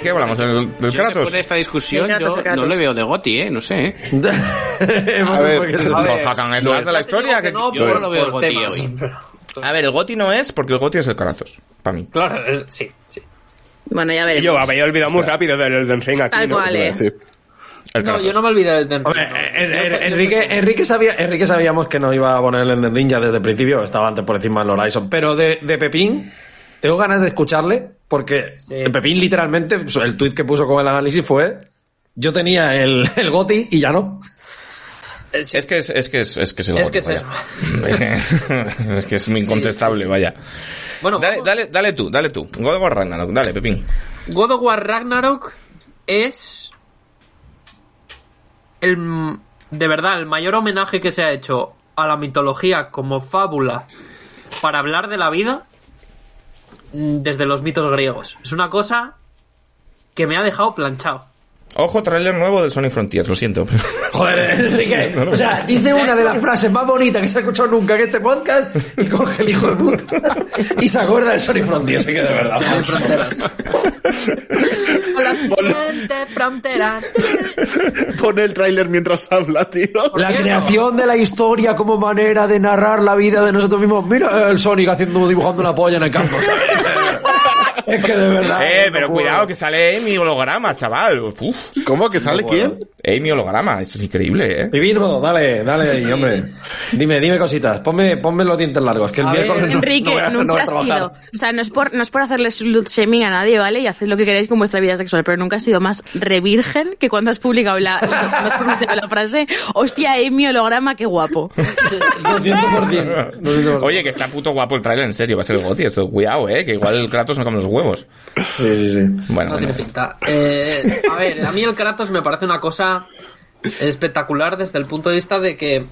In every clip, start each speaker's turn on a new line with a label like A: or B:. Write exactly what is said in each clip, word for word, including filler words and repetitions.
A: qué hablamos? ¿Del, del Kratos?
B: Después de esta discusión, yo no le veo de Goti, ¿eh? No sé, ¿eh?
C: a ver,
A: Hakan es de la historia. Que
B: no, yo no lo veo el Goti hoy.
A: A ver, el Goti no es porque el Goti es el Kratos, para mí.
D: Claro, es, sí, sí.
E: Bueno, ya veremos.
F: Yo había olvidado muy rápido del Elden Ring aquí.
E: Tal
F: ¿no?
E: cual, eh.
D: No, yo no me olvidé del Elden Ring.
C: Enrique, Enrique, sabía, Enrique sabíamos que no iba a poner el Elden Ring ya desde el principio, estaba antes por encima del Horizon. Pero de, de Pepín, tengo ganas de escucharle, porque sí. Pepín literalmente, el tuit que puso con el análisis fue: yo tenía el, el Goti y ya no.
A: Sí. Es que es, es que es, es que es el
D: es
A: Goti,
D: que es
A: eso. Es que es muy incontestable, sí, sí, sí. Vaya. Bueno, dale, dale, dale tú, dale tú. God of War Ragnarok, dale, Pepín.
D: God of War Ragnarok es el, de verdad, el mayor homenaje que se ha hecho a la mitología como fábula para hablar de la vida desde los mitos griegos. Es una cosa que me ha dejado planchado.
A: Ojo, tráiler nuevo del Sonic Frontiers, lo siento.
C: Joder, Enrique. No, no, no. O sea, dice una de las frases más bonitas que se ha escuchado nunca en este podcast y coge el hijo de puta y se acuerda del Sonic Frontiers, así que de verdad.
D: Sonic Fronteras. Con la siguiente frontera.
G: Pone el tráiler mientras habla, tío.
C: La creación de la historia como manera de narrar la vida de nosotros mismos. Mira el Sonic haciendo, dibujando una polla en el campo, ¿sabes? Es que de verdad.
A: Eh, pero no cuidado, que sale Amy holograma, chaval. Uf.
G: ¿Cómo? ¿Que sale no quién?
A: Amy holograma, esto es increíble, eh.
C: Divino, dale, dale ahí, hombre. Dime, dime cositas. Ponme, ponme los dientes largos, que el miércoles no,
E: Enrique,
C: no voy a,
E: nunca
C: no voy a
E: ha
C: trabajar.
E: sido. O sea, no es por, no es por hacerle slut shaming a nadie, ¿vale? Y haced lo que queráis con vuestra vida sexual, pero nunca has sido más revirgen que cuando has publicado la, cuando has pronunciado la frase, hostia, Amy holograma, qué guapo.
C: doscientos por ciento.
A: Oye, que está puto guapo el trailer, en serio, va a ser el Goti, esto, cuidado, eh, que igual el Kratos no come los huevos.
C: Sí, sí, sí.
A: Bueno,
D: no
A: bueno.
D: tiene pinta. Eh, a ver, a mí el Kratos me parece una cosa espectacular desde el punto de vista de que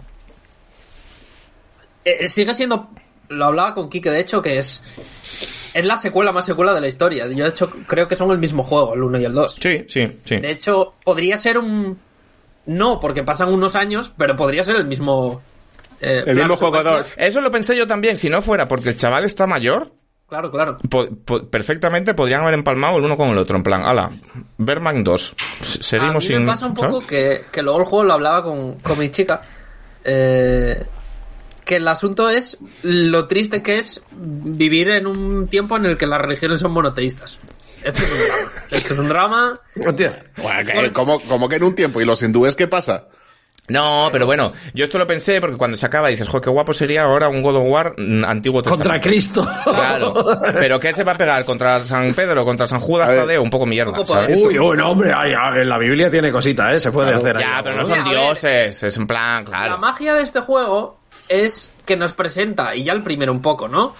D: eh, sigue siendo, lo hablaba con Quique de hecho, que es es la secuela más secuela de la historia. Yo de hecho creo que son el mismo juego, el uno y el dos.
A: Sí, sí, sí.
D: De hecho, podría ser un... No, porque pasan unos años, pero podría ser el mismo...
F: Eh, el mismo juego dos.
A: Eso lo pensé yo también, si no fuera porque el chaval está mayor...
D: Claro, claro.
A: Po- po- perfectamente podrían haber empalmado el uno con el otro, en plan, ala, Berman dos. Seguimos
D: a mí
A: sin...
D: me pasa un poco
A: ¿sabes?
D: que, que luego el juego lo hablaba con, con mi chica, eh, que el asunto es lo triste que es vivir en un tiempo en el que las religiones son monoteístas. Esto es un drama. Esto es un drama.
C: Hostia.
G: Bueno, que, ¿cómo, ¿Cómo que en un tiempo? ¿Y los hindúes qué pasa?
A: No, pero bueno, yo esto lo pensé porque cuando se acaba dices, joder, qué guapo sería ahora un God of War mm, antiguo
C: Contra
A: testamento.
C: Cristo.
A: Claro, pero ¿qué se va a pegar? ¿Contra San Pedro? ¿Contra San Judas Tadeo? Un poco mierda,
D: poco
A: ¿sabes?
C: Uy, uy, no, hombre, ay, ay, la Biblia tiene cositas, ¿eh? Se puede
A: Claro,
C: hacer ahí.
A: ya, pero no
D: Mira,
A: son
D: a ver.
A: dioses, es en plan,
D: La
A: claro.
D: magia de este juego es que nos presenta, y ya el primero un poco, ¿no?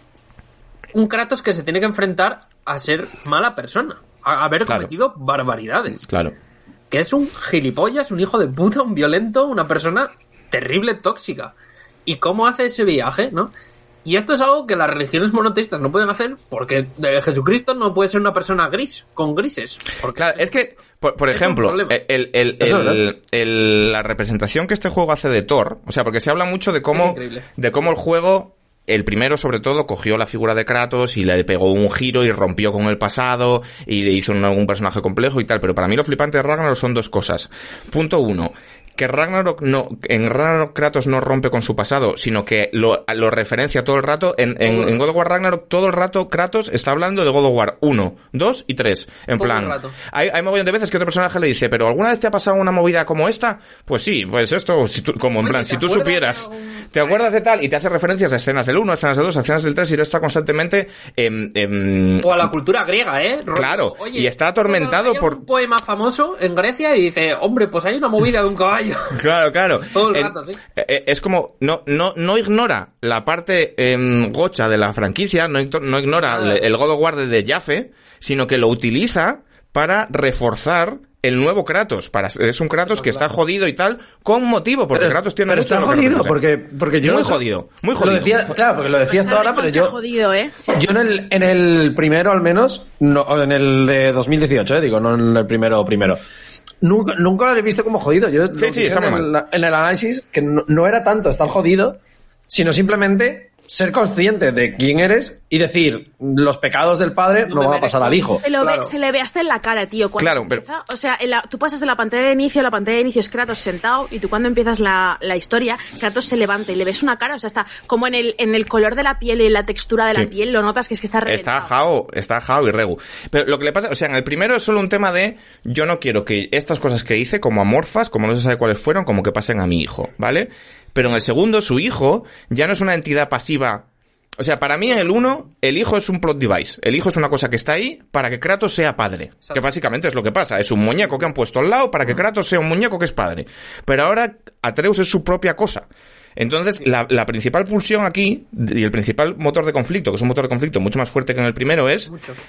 D: Un Kratos que se tiene que enfrentar a ser mala persona, a haber
A: Claro.
D: cometido barbaridades.
A: Claro.
D: Que es un gilipollas, un hijo de puta, un violento, una persona terrible, tóxica. ¿Y cómo hace ese viaje, no? Y esto es algo que las religiones monoteístas no pueden hacer porque de Jesucristo no puede ser una persona gris, con grises. Porque
A: Claro, es que, por, por
D: Es un
A: ejemplo,
D: problema.
A: el, el,
C: Eso es
A: el, el- la representación que este juego hace de Thor, o sea, porque se habla mucho de
D: Es
A: cómo,
D: increíble.
A: de cómo el juego, el primero sobre todo, cogió la figura de Kratos y le pegó un giro y rompió con el pasado y le hizo un, un personaje complejo y tal, pero para mí lo flipante de Ragnarok son dos cosas. Punto uno, que Ragnarok no, en Ragnarok Kratos no rompe con su pasado, sino que lo, lo referencia todo el rato. En, en, en God of War Ragnarok todo el rato Kratos está hablando de God of War uno, dos y tres. En
D: Todo el
A: plan,
D: rato.
A: hay, hay mogollón de veces que otro personaje le dice, pero ¿alguna vez te ha pasado una movida como esta? Pues sí, pues esto, si tú, como en
D: Oye,
A: plan,
D: ¿te
A: si tú
D: acuerdas
A: supieras,
D: de un-
A: te acuerdas de tal y te hace referencias a escenas del uno, a escenas del dos, a escenas del tres y él está constantemente em, em,
D: O a la cultura griega, ¿eh? Rollo,
A: Claro, y está atormentado
D: hay
A: por-
D: un poema famoso en Grecia y dice, hombre, pues hay una movida de un caballo.
A: Claro, claro.
D: Todo el
A: En-
D: rato, sí.
A: eh, Es como, no, no, no ignora la parte eh, gocha de la franquicia, no, igno- no ignora
D: Nada.
A: el, el God of War de, de Jaffe, sino que lo utiliza para reforzar el nuevo Kratos. Para, es un Kratos que está jodido y tal, con motivo, porque
C: Pero,
A: Kratos tiene
C: pero
A: mucho
C: está
A: lo que
C: jodido,
A: representa.
C: porque, porque yo...
A: Muy jodido, muy jodido.
C: Lo decía, claro, porque lo decías tú ahora, pero yo...
E: jodido, ¿eh? Sí,
C: Yo en el, en el primero, al menos, no, en el de dos mil dieciocho, eh, digo, no en el primero primero. Nunca, nunca lo he visto como jodido. Yo
A: Sí,
C: lo
A: sí,
C: dije
A: está
C: en,
A: muy
C: el, en el análisis que no, no era tanto estar jodido, sino simplemente ser consciente de quién eres y decir, los pecados del padre no, no van a pasar al hijo.
E: Se, lo
C: claro.
E: ve, se le ve hasta en la cara, tío. Cuando
A: claro,
E: empieza,
A: pero...
E: O sea, la, tú pasas de la pantalla de inicio, la pantalla de inicio es Kratos sentado y tú cuando empiezas la, la historia, Kratos se levanta y le ves una cara, o sea, está como en el, en el color de la piel y la textura de la sí. piel, lo notas que es que está reventado.
A: Está Jao, está Jao y Regu. Pero lo que le pasa, o sea, en el primero es solo un tema de yo no quiero que estas cosas que hice, como amorfas, como no se sabe cuáles fueron, como que pasen a mi hijo, ¿vale? Pero en el segundo, su hijo ya no es una entidad pasiva. O sea, para mí en el uno, el hijo es un plot device. El hijo es una cosa que está ahí para que Kratos sea padre. Que básicamente es lo que pasa. Es un muñeco que han puesto al lado para que Kratos sea un muñeco que es padre. Pero ahora Atreus es su propia cosa. Entonces, la, la principal pulsión aquí, y el principal motor de conflicto, que es un motor de conflicto mucho más fuerte que en el primero, es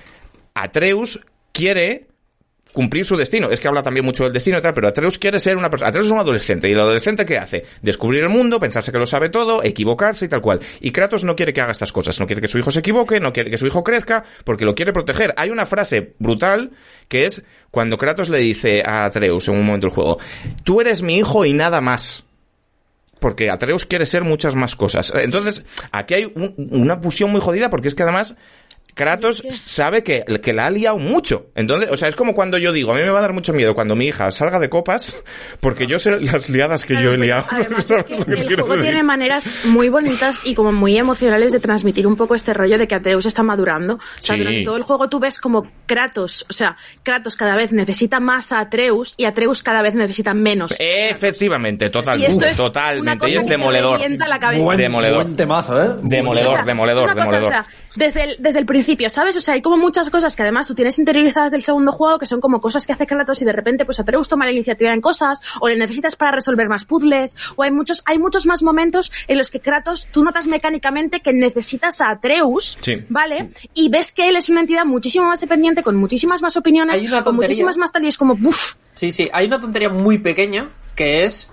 A: Atreus quiere cumplir su destino. Es que habla también mucho del destino y tal, pero Atreus quiere ser una persona. Atreus es un adolescente, y el adolescente ¿qué hace? Descubrir el mundo, pensarse que lo sabe todo, equivocarse y tal cual. Y Kratos no quiere que haga estas cosas, no quiere que su hijo se equivoque, no quiere que su hijo crezca, porque lo quiere proteger. Hay una frase brutal que es cuando Kratos le dice a Atreus en un momento del juego, tú eres mi hijo y nada más. Porque Atreus quiere ser muchas más cosas. Entonces, aquí hay un, una pulsión muy jodida, porque es que además Kratos sabe que, que la ha liado mucho. Entonces, o sea, es como cuando yo digo, a mí me va a dar mucho miedo cuando mi hija salga de copas, porque yo sé las liadas que
E: claro,
A: yo he liado.
E: Además es que el juego tiene maneras muy bonitas y como muy emocionales de transmitir un poco este rollo de que Atreus está madurando. O sea,
A: sí.
E: durante todo el juego tú ves como Kratos, o sea, Kratos cada vez necesita más a Atreus y Atreus cada vez necesita menos.
A: Efectivamente, total,
E: y esto es
A: totalmente. Y es demoledor.
E: Buen,
A: demoledor.
C: Buen temazo, ¿eh?
A: Demoledor,
E: sí, o sea,
A: demoledor,
E: cosa,
A: demoledor.
E: O sea, desde el, desde el principio, ¿sabes? O sea, hay como muchas cosas que además tú tienes interiorizadas del segundo juego que son como cosas que hace Kratos y de repente pues Atreus toma la iniciativa en cosas o le necesitas para resolver más puzzles o hay muchos hay muchos más momentos en los que Kratos tú notas mecánicamente que necesitas a Atreus,
A: sí.
E: ¿vale? Y ves que él es una entidad muchísimo más dependiente, con muchísimas más opiniones, con muchísimas más tal y es como ¡buf!
D: Sí, sí, hay una tontería muy pequeña que es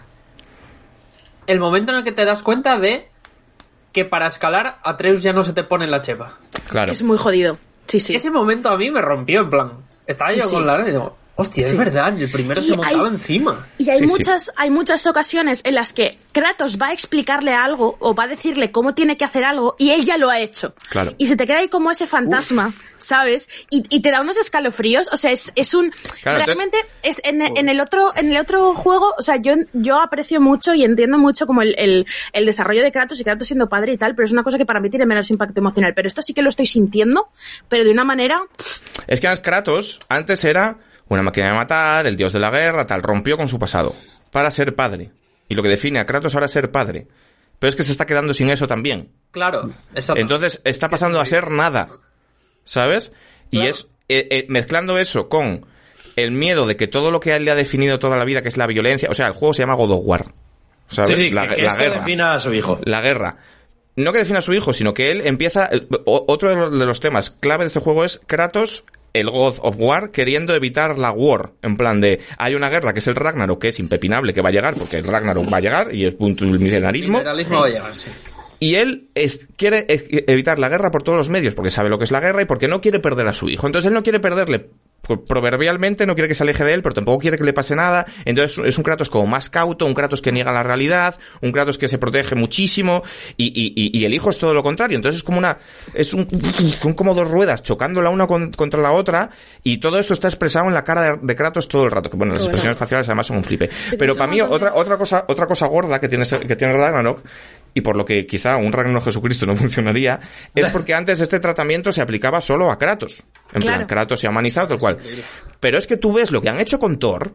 D: el momento en el que te das cuenta de que para escalar Atreus ya no se te pone en la chepa.
A: Claro.
E: Es muy jodido. Sí, sí.
D: Ese momento a mí me rompió, en plan. Estaba sí, yo sí. con la red y digo, hostia, sí. es verdad, el primero y se montaba hay, encima.
E: Y hay
A: sí,
E: muchas,
A: sí.
E: hay muchas ocasiones en las que Kratos va a explicarle algo o va a decirle cómo tiene que hacer algo y él ya lo ha hecho.
A: Claro.
E: Y se te queda ahí como ese fantasma, Uf. ¿sabes? Y, y te da unos escalofríos, o sea, es, es un... Claro, realmente entonces... es en, en el otro en el otro juego, o sea, yo, yo aprecio mucho y entiendo mucho como el, el, el desarrollo de Kratos y Kratos siendo padre y tal, pero es una cosa que para mí tiene menos impacto emocional. Pero esto sí que lo estoy sintiendo, pero de una manera...
A: Es que además Kratos antes era una máquina de matar, el dios de la guerra, tal, rompió con su pasado para ser padre. Y lo que define a Kratos ahora es ser padre. Pero es que se está quedando sin eso también.
D: Claro, exacto.
A: Entonces está pasando a ser nada, ¿sabes? Claro. Y es eh, eh, mezclando eso con el miedo de que todo lo que a él le ha definido toda la vida, que es la violencia, o sea, el juego se llama God of War, ¿sabes?
C: Sí, sí,
A: la,
C: que, que
A: la
C: esto
A: guerra.
C: defina a su hijo.
A: La guerra. No que defina a su hijo, sino que él empieza... Otro de los, de los temas clave de este juego es Kratos, el God of War, queriendo evitar la war. En plan de, hay una guerra que es el Ragnarok, que es impepinable, que va a llegar, porque el Ragnarok va a llegar, y es punto el milenarismo.
D: El milenarismo sí. va a llegar, sí.
A: Y él es, quiere evitar la guerra por todos los medios, porque sabe lo que es la guerra y porque no quiere perder a su hijo. Entonces él no quiere perderle, proverbialmente no quiere que se aleje de él, pero tampoco quiere que le pase nada. Entonces es un Kratos como más cauto, un Kratos que niega la realidad, un Kratos que se protege muchísimo, y, y, y el hijo es todo lo contrario. Entonces es como una, es un, son como dos ruedas chocando la una con, contra la otra, y todo esto está expresado en la cara de, de Kratos todo el rato. Que bueno, las expresiones faciales además son un flipe. Pero para mí otra, otra cosa, otra cosa gorda que tiene, que tiene Ragnarok, y por lo que quizá un Ragnarok Jesucristo no funcionaría, es porque antes este tratamiento se aplicaba solo a Kratos. En claro. plan, Kratos se ha humanizado, tal cual. Pero es que tú ves lo que han hecho con Thor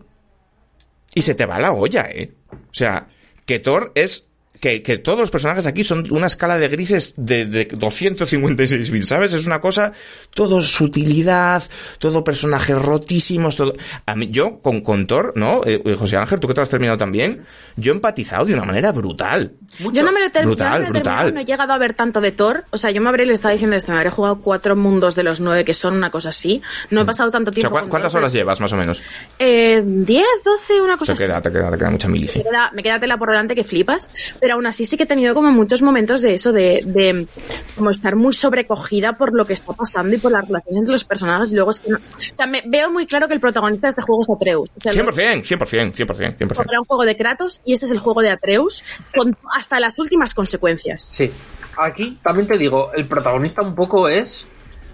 A: y se te va la olla, ¿eh? O sea, que Thor es... Que, que todos los personajes aquí son una escala de grises de, de doscientos cincuenta y seis mil, ¿sabes? Es una cosa, todo sutilidad, todo personajes rotísimos, todo... A mí, yo, con, con Thor, ¿no? Eh, José Ángel, tú que te lo has terminado también, yo he empatizado de una manera brutal.
E: Mucho. Yo no me lo he, ter-
A: brutal,
E: yo no me lo he
A: brutal.
E: terminado, no he llegado a ver tanto de Thor, o sea, yo me habré, le estaba diciendo esto, me habré jugado cuatro mundos de los nueve que son una cosa así, no he pasado tanto tiempo.
A: O sea, ¿cu- ¿cuántas
E: Thor,
A: horas pero... llevas, más o menos?
E: Eh, diez, doce, una cosa
A: te queda,
E: así.
A: Te queda, te queda mucha mili, sí.
E: Me queda, me queda tela por delante que flipas, pero aún así sí que he tenido como muchos momentos de eso, de, de como estar muy sobrecogida por lo que está pasando y por las relaciones entre los personajes, y luego es que no, o sea, me veo muy claro que el protagonista de este juego es Atreus. O sea,
A: cien por ciento, cien por ciento, cien por ciento, cien por ciento.
E: Era un juego de Kratos y este es el juego de Atreus con hasta las últimas consecuencias.
D: Sí. aquí también te digo, el protagonista un poco es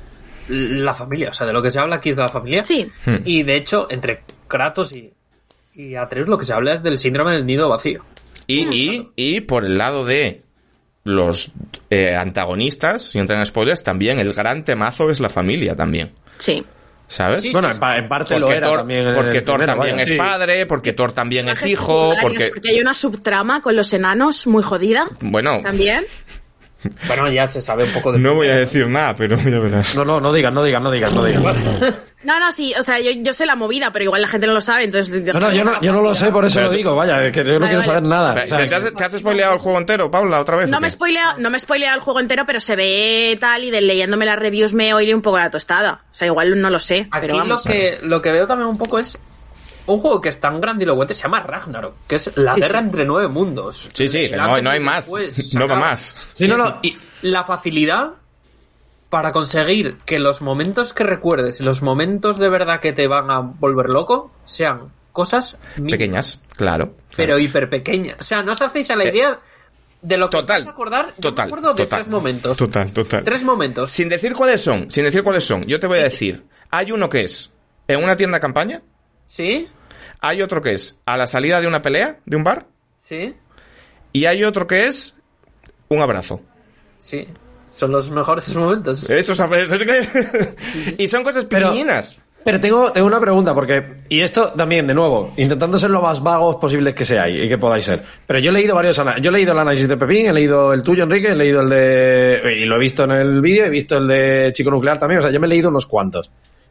D: la familia, o sea, de lo que se habla aquí es de la familia.
E: Sí.
D: Y de hecho, entre Kratos y, y Atreus lo que se habla es del síndrome del nido vacío.
A: Y, y, y por el lado de los eh, antagonistas, sin entrar en spoilers, también el gran temazo es la familia también.
E: Sí.
A: ¿Sabes?
C: Sí, bueno, en, en parte
A: porque
C: lo era
A: Thor,
C: también.
A: Porque Thor
C: primero,
A: también
C: vaya.
A: es
C: Sí.
A: padre, porque Thor también es hijo, porque...
E: porque hay una subtrama con los enanos muy jodida.
A: Bueno,
E: También.
D: Bueno, ya se sabe un poco de...
A: no voy a decir nada, pero ya verás.
C: No, no, no digas, no digas, no digas, no digas.
E: No, no, sí, o sea, yo, yo sé la movida, pero igual la gente no lo sabe, entonces...
C: No, no, yo no, yo no lo sé, por eso
A: Pero
C: lo
A: tú-
C: digo, vaya, que yo no
E: Vale,
C: quiero
E: vale.
C: saber nada.
A: Pero,
C: O sea,
A: ¿Te has, te has spoileado el juego entero, Paula, otra vez?
E: No
A: o
E: me, he
A: qué?
E: spoileado, no me he spoileado el juego entero, pero se ve tal y de leyéndome las reviews me oí un poco la tostada. O sea, igual no lo sé,
D: Aquí
E: pero
D: lo
E: vamos.
D: que, lo que veo también un poco es un juego que es tan grandilocuente, se llama Ragnarok, que es la
E: Sí,
D: guerra
E: sí.
D: entre nueve mundos.
A: Sí, sí,
D: El
A: que no,
D: antes
A: no
D: y
A: hay
D: el
A: más.
D: después,
A: No va
D: acaba.
A: más.
C: Sí, no, no, y-
D: La facilidad para conseguir que los momentos que recuerdes y los momentos de verdad que te van a volver loco sean cosas mínimas,
A: Pequeñas, claro.
D: pero hiper pequeñas. O sea, no os hacéis a la idea de lo que
A: Total,
D: os vais a acordar. Yo
A: total,
D: me acuerdo de
A: total,
D: tres momentos.
A: total, total.
D: Tres momentos.
A: Sin decir cuáles son, sin decir cuáles son, yo te voy a decir. Hay uno que es en una tienda campaña,
D: ¿Sí?
A: hay otro que es a la salida de una pelea, de un bar,
D: ¿Sí?
A: y hay otro que es un abrazo.
D: Sí. Son los mejores momentos.
A: Eso, ¿sabes? Es que... y son cosas
C: Pero-
A: pequeñinas.
C: Pero tengo, tengo una pregunta, porque, y esto también, de nuevo, intentando ser lo más vagos posibles que seáis y que podáis ser. Pero yo he leído varios análisis. Yo he leído el análisis de Pepín, he leído el tuyo, Enrique, he leído el de. Y lo he visto en el vídeo, he visto el de Chico Nuclear también. O sea, yo me he leído unos cuantos.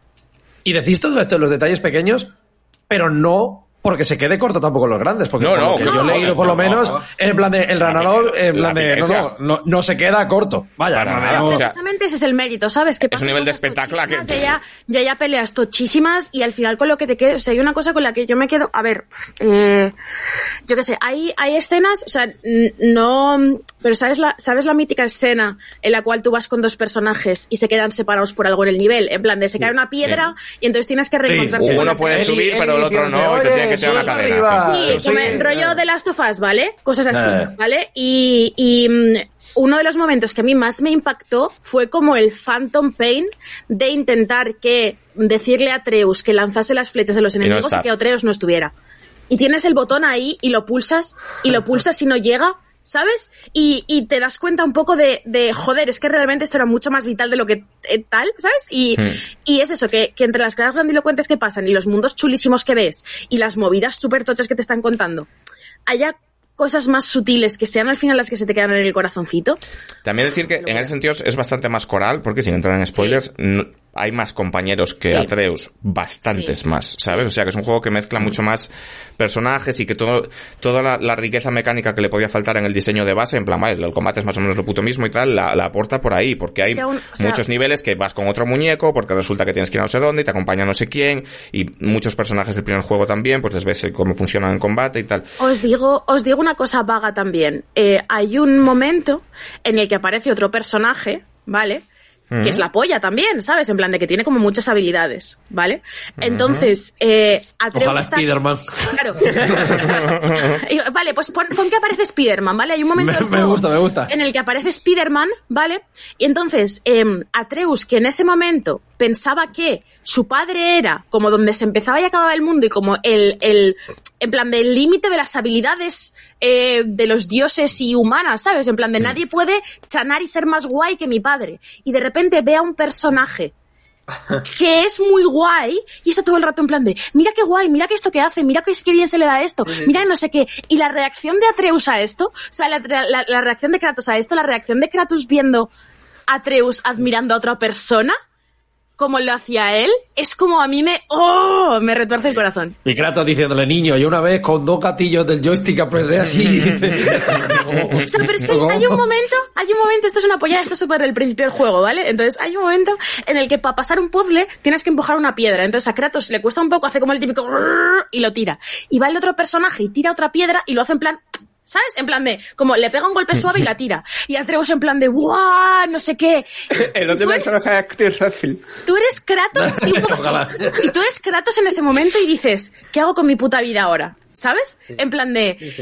C: Y decís todo esto en los detalles pequeños, pero no porque se quede corto tampoco los grandes. Porque
A: No,
C: por lo
A: no,
C: que
A: no,
C: yo he
A: no,
C: leído por
A: no,
C: lo menos,
A: no.
C: en plan de el Ragnarok, en plan de. No,
A: epilepsia.
C: no, no, no se queda corto. Vaya,
A: Para
C: en plan de,
A: nada,
C: no-
A: o sea,
E: Precisamente ese es el mérito, ¿sabes? Que
A: Es un nivel de espectáculo que-
E: Ya, ya, ya, ya peleas tochísimas y al final con lo que te quedas, o sea, hay una cosa con la que yo me quedo, a ver, eh, yo qué sé, hay, hay escenas, o sea, n- no, pero sabes la, sabes la mítica escena en la cual tú vas con dos personajes y se quedan separados por algo en el nivel, en plan de se cae una piedra y entonces tienes que reencontrarse
C: Sí,
E: con
A: Uno
E: la
A: puede
E: piedra.
A: subir,
C: Eli-
A: pero el
C: Eli
A: otro no,
C: diciendo,
A: y te tiene
C: "Oye,
A: que tirar una
C: sube
A: cadena.
C: arriba".
A: sí.
E: Sí,
C: Sí,
E: como
C: eh,
E: el rollo de Last of Us, ¿vale? Cosas así,
C: Eh.
E: ¿vale? Y, y mm, uno de los momentos que a mí más me impactó fue como el Phantom Pain de intentar que decirle a Atreus que lanzase las flechas de los
A: no
E: enemigos y,
A: está.
E: que Atreus no estuviera. Y tienes el botón ahí y lo pulsas y lo pulsas y no llega, ¿sabes? Y, y te das cuenta un poco de, de, joder, es que realmente esto era mucho más vital de lo que eh, tal, ¿sabes? Y,
A: Hmm.
E: y es eso, que, que entre las cosas grandilocuentes que pasan y los mundos chulísimos que ves y las movidas súper tochas que te están contando, haya cosas más sutiles que sean al final las que se te quedan en el corazoncito.
A: También decir que en ese sentido es bastante más coral, porque sin entrar en spoilers, no- hay más compañeros que
E: Sí.
A: Atreus, bastantes
E: Sí.
A: más, ¿sabes? O sea que es un juego que mezcla mucho más personajes y que todo, toda la, la riqueza mecánica que le podía faltar en el diseño de base, en plan, vale, el combate es más o menos lo puto mismo y tal, la, la aporta por ahí, porque hay
E: que aún, o sea-
A: muchos niveles que vas con otro muñeco, porque resulta que tienes que ir a no sé dónde y te acompaña no sé quién, y muchos personajes del primer juego también, pues les ves cómo funcionan en combate y tal.
E: Os digo, os digo una cosa vaga también. Eh, hay un momento en el que aparece otro personaje, ¿vale? Que es la polla también, ¿sabes? En plan de que tiene como muchas habilidades, ¿vale? Entonces, eh, Atreus
C: Ojalá
E: está...
C: Spiderman.
E: Claro. Y, vale, pues pon, pon que aparece Spider-Man, ¿vale? Hay un momento
C: Me-
E: del
C: me
E: juego
C: gusta, me gusta.
E: en el que aparece Spider-Man, ¿vale? Y entonces, eh, Atreus, que en ese momento pensaba que su padre era como donde se empezaba y acababa el mundo y como el, el en plan del límite de las habilidades eh, de los dioses y humanas, ¿sabes? En plan de nadie puede chanar y ser más guay que mi padre. Y de repente ve a un personaje que es muy guay y está todo el rato en plan de mira qué guay, mira que esto que hace, mira que, que bien se le da esto, mira no sé qué. Y la reacción de Atreus a esto, o sea, la, la, la reacción de Kratos a esto, la reacción de Kratos viendo a Atreus admirando a otra persona como lo hacía él, es como a mí me... ¡Oh! Me retuerce el corazón.
C: Y Kratos diciéndole, niño, y una vez con dos gatillos del joystick apreté así y dice...
E: O sea, pero es que hay, hay un momento, hay un momento, esto es una pollada, esto es súper el principio del juego, ¿vale? Entonces hay un momento en el que para pasar un puzzle tienes que empujar una piedra. Entonces a Kratos le cuesta un poco, hace como el típico... y lo tira. Y va el otro personaje y tira otra piedra y lo hace en plan... ¿Sabes? En plan de, como le pega un golpe suave y la tira. Y Atreus en plan de, ¡guau! No sé qué.
F: El otro
E: Tú eres-
F: personaje es fácil.
E: Tú eres Kratos, sí, un poco sí. Y tú eres Kratos en ese momento y dices, ¿qué hago con mi puta vida ahora? ¿Sabes? En plan de,
D: Sí, sí.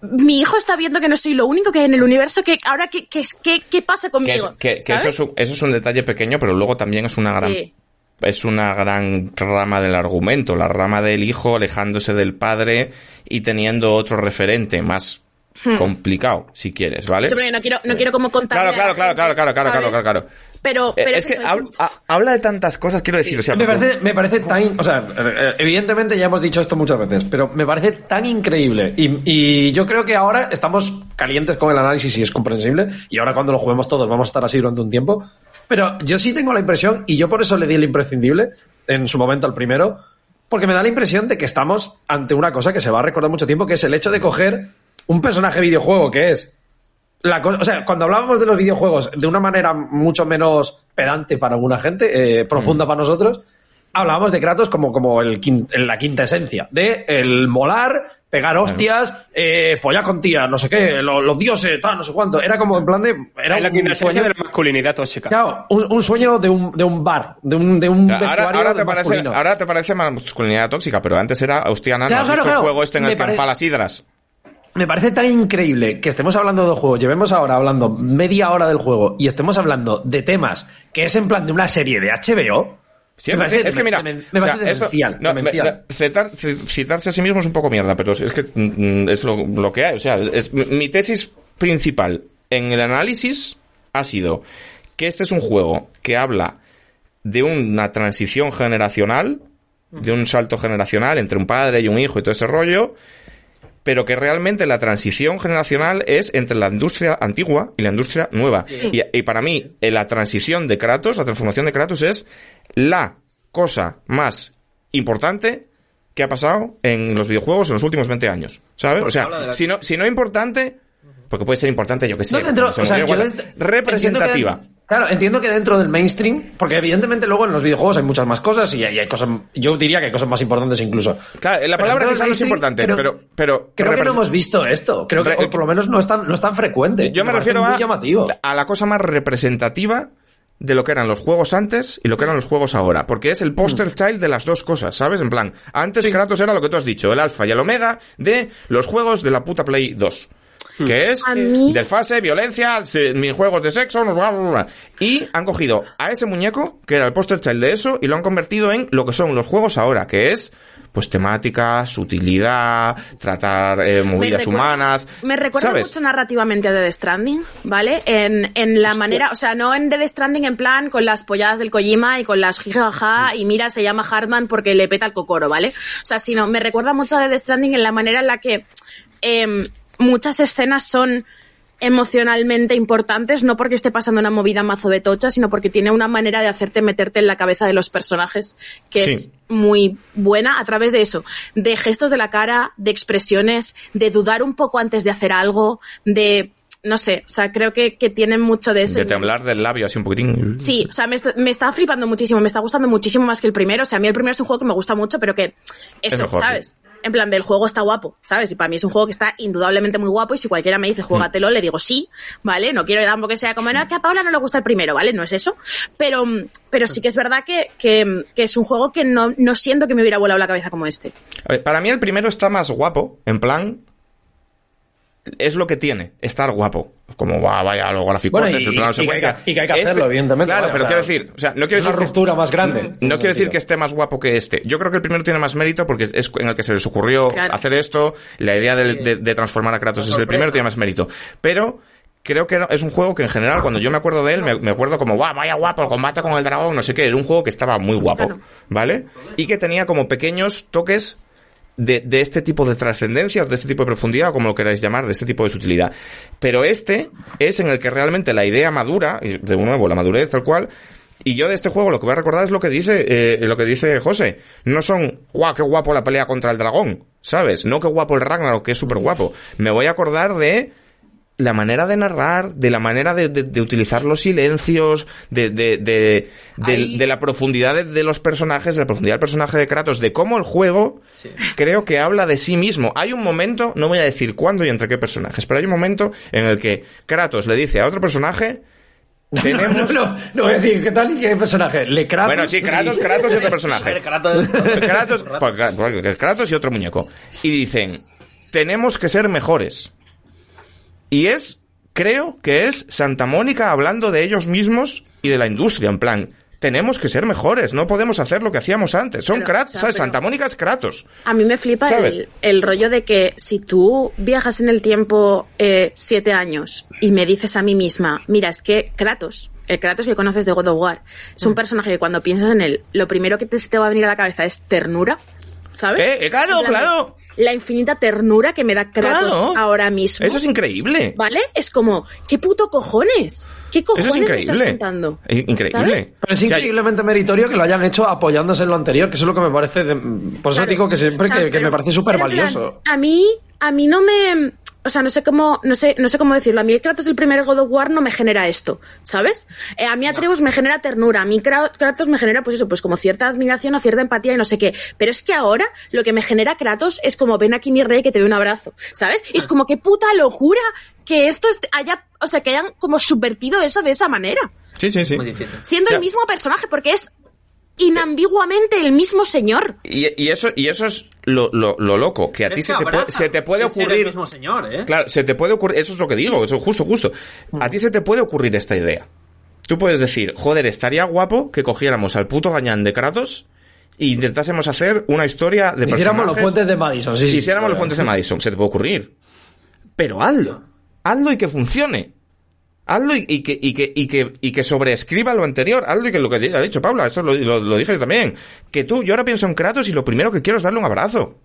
E: mi hijo está viendo que no soy lo único que hay en el universo, que ahora qué, qué, qué, qué pasa conmigo.
A: Que, es, que, que eso, es un, eso es un detalle pequeño, pero luego también es una gran... Sí. Es una gran rama del argumento, la rama del hijo alejándose del padre y teniendo otro referente más hmm. complicado, si quieres, ¿vale?
E: Sí, no quiero, no quiero como contar.
A: Claro, claro, claro, claro, claro, claro, claro, claro, claro.
E: Pero, pero
A: es, es que habla, habla de tantas cosas, quiero decir. Sí. O sea,
C: me parece, me parece tan, o sea, evidentemente ya hemos dicho esto muchas veces, pero me parece tan increíble y, y yo creo que ahora estamos calientes con el análisis y es comprensible y ahora cuando lo juguemos todos vamos a estar así durante un tiempo. Pero yo sí tengo la impresión, y yo por eso le di el imprescindible en su momento al primero, porque me da la impresión de que estamos ante una cosa que se va a recordar mucho tiempo, que es el hecho de coger un personaje videojuego que es la cosa, o sea, cuando hablábamos de los videojuegos de una manera mucho menos pedante para alguna gente, eh, profunda mm. para nosotros, hablábamos de Kratos como, como el, la quinta esencia, de el molar, pegar hostias, eh, follar con tías, no sé qué, los, los dioses, tal, no sé cuánto. Era como en plan de... Era
B: la
C: un
B: sueño de la masculinidad tóxica.
C: Claro, un, un sueño de un, de un bar, de un, de un
A: claro, ahora, ahora, te parece, ahora te parece masculinidad tóxica, pero antes era, hostia, nana, claro, claro, claro. el juego este en el que empalas hidras.
C: Me parece tan increíble que estemos hablando de juego, llevemos ahora hablando media hora del juego y estemos hablando de temas que es en plan de una serie de H B O.
A: Sí, me parece, es que mira, me, me parece o sea, demencial, no, demencial. Me, citar, citarse a sí mismo es un poco mierda, pero es que mm, es lo, lo que hay. O sea, es, mi tesis principal en el análisis ha sido que este es un juego que habla de una transición generacional, de un salto generacional entre un padre y un hijo y todo ese rollo, pero que realmente la transición generacional es entre la industria antigua y la industria nueva. Sí. Y, y para mí, la transición de Kratos, la transformación de Kratos es la cosa más importante que ha pasado en los videojuegos en los últimos veinte años, ¿sabes? O sea, si no, si no importante, porque puede ser importante, yo que sé,
C: no dentro, o sea, yo dentro,
A: representativa.
C: Que, claro, entiendo que dentro del mainstream, porque evidentemente luego en los videojuegos hay muchas más cosas y hay, hay cosas, yo diría que hay cosas más importantes incluso.
A: Claro, la palabra quizás no es importante, pero, pero, pero
C: creo represent... que no hemos visto esto. Creo que Re... por lo menos no es tan, no es tan frecuente.
A: Yo me, me refiero a, a la cosa más representativa de lo que eran los juegos antes y lo que eran los juegos ahora, porque es el poster child de las dos cosas, ¿sabes? En plan, antes sí. Kratos era lo que tú has dicho, el alfa y el omega de los juegos de la puta Play dos. Que es desfase, violencia, minijuegos de sexo, bla, bla, bla. Y han cogido a ese muñeco, que era el poster child de eso, y lo han convertido en lo que son los juegos ahora, que es pues temática, sutilidad, tratar eh, movidas me recuerda, humanas.
E: Me recuerda ¿sabes? mucho narrativamente a Death Stranding, ¿vale? En, en la manera, o sea, no en Death Stranding en plan con las polladas del Kojima y con las jijaja y mira, se llama Hartman porque le peta el cocoro, ¿vale? O sea, sino me recuerda mucho a Death Stranding en la manera en la que eh, muchas escenas son emocionalmente importantes, no porque esté pasando una movida mazo de tocha, sino porque tiene una manera de hacerte meterte en la cabeza de los personajes que sí. es muy buena a través de eso, de gestos de la cara, de expresiones, de dudar un poco antes de hacer algo, de... no sé, o sea, creo que, que tienen mucho de eso.
A: De temblar del labio así un poquitín.
E: Sí, o sea, me está, me está flipando muchísimo, me está gustando muchísimo más que el primero. O sea, a mí el primero es un juego que me gusta mucho, pero que eso, es mejor, ¿sabes? Sí. En plan, del juego está guapo, ¿sabes? Y para mí es un juego que está indudablemente muy guapo y si cualquiera me dice juégatelo, mm. le digo sí, ¿vale? No quiero tampoco que sea como, no, que a Paula no le gusta el primero, ¿vale? No es eso. Pero, pero sí que es verdad que, que, que es un juego que no, no siento que me hubiera volado la cabeza como este.
A: A ver, para mí el primero está más guapo, en plan... es lo que tiene, estar guapo. Como va, vaya, los gráficos,
C: bueno, y,
A: el plano
C: y,
A: secuencia.
C: Y que hay que hacerlo, este, evidentemente.
A: Claro,
C: vaya,
A: pero
C: o sea,
A: quiero decir, o sea, no quiero
C: es
A: decir
C: una ruptura
A: que,
C: más grande.
A: No, no quiero decir que esté más guapo que este. Yo creo que el primero tiene más mérito porque es en el que se les ocurrió claro. hacer esto. La idea de, de, de transformar a Kratos es el primero, tiene más mérito. Pero creo que es un juego que en general, cuando yo me acuerdo de él, me, me acuerdo como, guau, vaya guapo, el combate con el dragón, no sé qué. Era un juego que estaba muy guapo, ¿vale? Y que tenía como pequeños toques De, de este tipo de trascendencia, de este tipo de profundidad, o como lo queráis llamar, de este tipo de sutilidad. Pero este es en el que realmente la idea madura, de nuevo, la madurez tal cual, y yo de este juego lo que voy a recordar es lo que dice eh, lo que dice José. No son, guau, qué guapo la pelea contra el dragón, ¿sabes? No qué guapo el Ragnarok, que es súper guapo. Me voy a acordar de la manera de narrar, de la manera de, de, de utilizar los silencios, de, de, de, de, de la profundidad de, de los personajes, de la profundidad del personaje de Kratos, de cómo el juego sí. creo que habla de sí mismo. Hay un momento, no voy a decir cuándo y entre qué personajes, pero hay un momento en el que Kratos le dice a otro personaje, tenemos...
C: No, no, no, no voy a decir qué tal y qué personaje. Le Kratos.
A: Bueno, sí, Kratos, Kratos y otro personaje.
D: Kratos,
A: Kratos, Kratos y otro muñeco. Y dicen, tenemos que ser mejores. Y es, creo que es Santa Mónica hablando de ellos mismos y de la industria, en plan... Tenemos que ser mejores, no podemos hacer lo que hacíamos antes. Son
E: pero,
A: Kratos,
E: o sea,
A: ¿sabes?
E: pero...
A: Santa Mónica es Kratos.
E: A mí me flipa el, el rollo de que si tú viajas en el tiempo eh, siete años y me dices a mí misma, mira, es que Kratos, el Kratos que conoces de God of War, es un mm. personaje que cuando piensas en él, lo primero que te, te va a venir a la cabeza es ternura, ¿sabes?
A: Eh, eh claro, claro.
E: La infinita ternura que me da Kratos
A: claro.
E: ahora mismo.
A: Eso es increíble.
E: ¿Vale? Es como, ¿qué puto cojones? ¿Qué cojones
A: eso es increíble.
E: me estás contando?
A: Es increíble.
E: ¿Sabes?
C: Pero es increíblemente o sea, meritorio que lo hayan hecho apoyándose en lo anterior, que eso es lo que me parece... De, por eso
E: claro,
C: digo que siempre
E: claro,
C: que, que
E: pero,
C: me parece súper valioso.
E: A mí, a mí no me... O sea, no sé cómo, no sé, no sé cómo decirlo. A mí el Kratos del primer God of War no me genera esto, ¿sabes? Eh, a mí Atreus me genera ternura, a mí Kratos me genera, pues eso, pues como cierta admiración o cierta empatía y no sé qué. Pero es que ahora lo que me genera Kratos es como ven aquí mi rey que te doy un abrazo, ¿sabes? Y es como qué puta locura que esto haya, o sea, que hayan como subvertido eso de esa manera.
A: Sí, sí, sí.
E: Siendo
A: ya.
E: el mismo personaje, porque es inambiguamente el mismo señor.
A: Y, y eso y eso es lo, lo, lo loco, que a
D: Pero
A: ti
D: es
A: se,
D: que
A: te puede, se te puede ocurrir...
D: el mismo señor, ¿eh?
A: Claro, se te puede ocurrir... Eso es lo que digo, eso justo, justo. A ti se te puede ocurrir esta idea. Tú puedes decir, joder, estaría guapo que cogiéramos al puto gañán de Kratos e intentásemos hacer una historia de personajes...
C: Hiciéramos los puentes de Madison, sí, sí.
A: Hiciéramos los puentes de Madison, se te puede ocurrir. Pero hazlo. Hazlo y que funcione. Hazlo y, y que y que y que y que sobreescriba lo anterior. Hazlo y que lo que ha dicho Paula, esto lo, lo, lo dije yo también. Que tú, yo ahora pienso en Kratos y lo primero que quiero es darle un abrazo.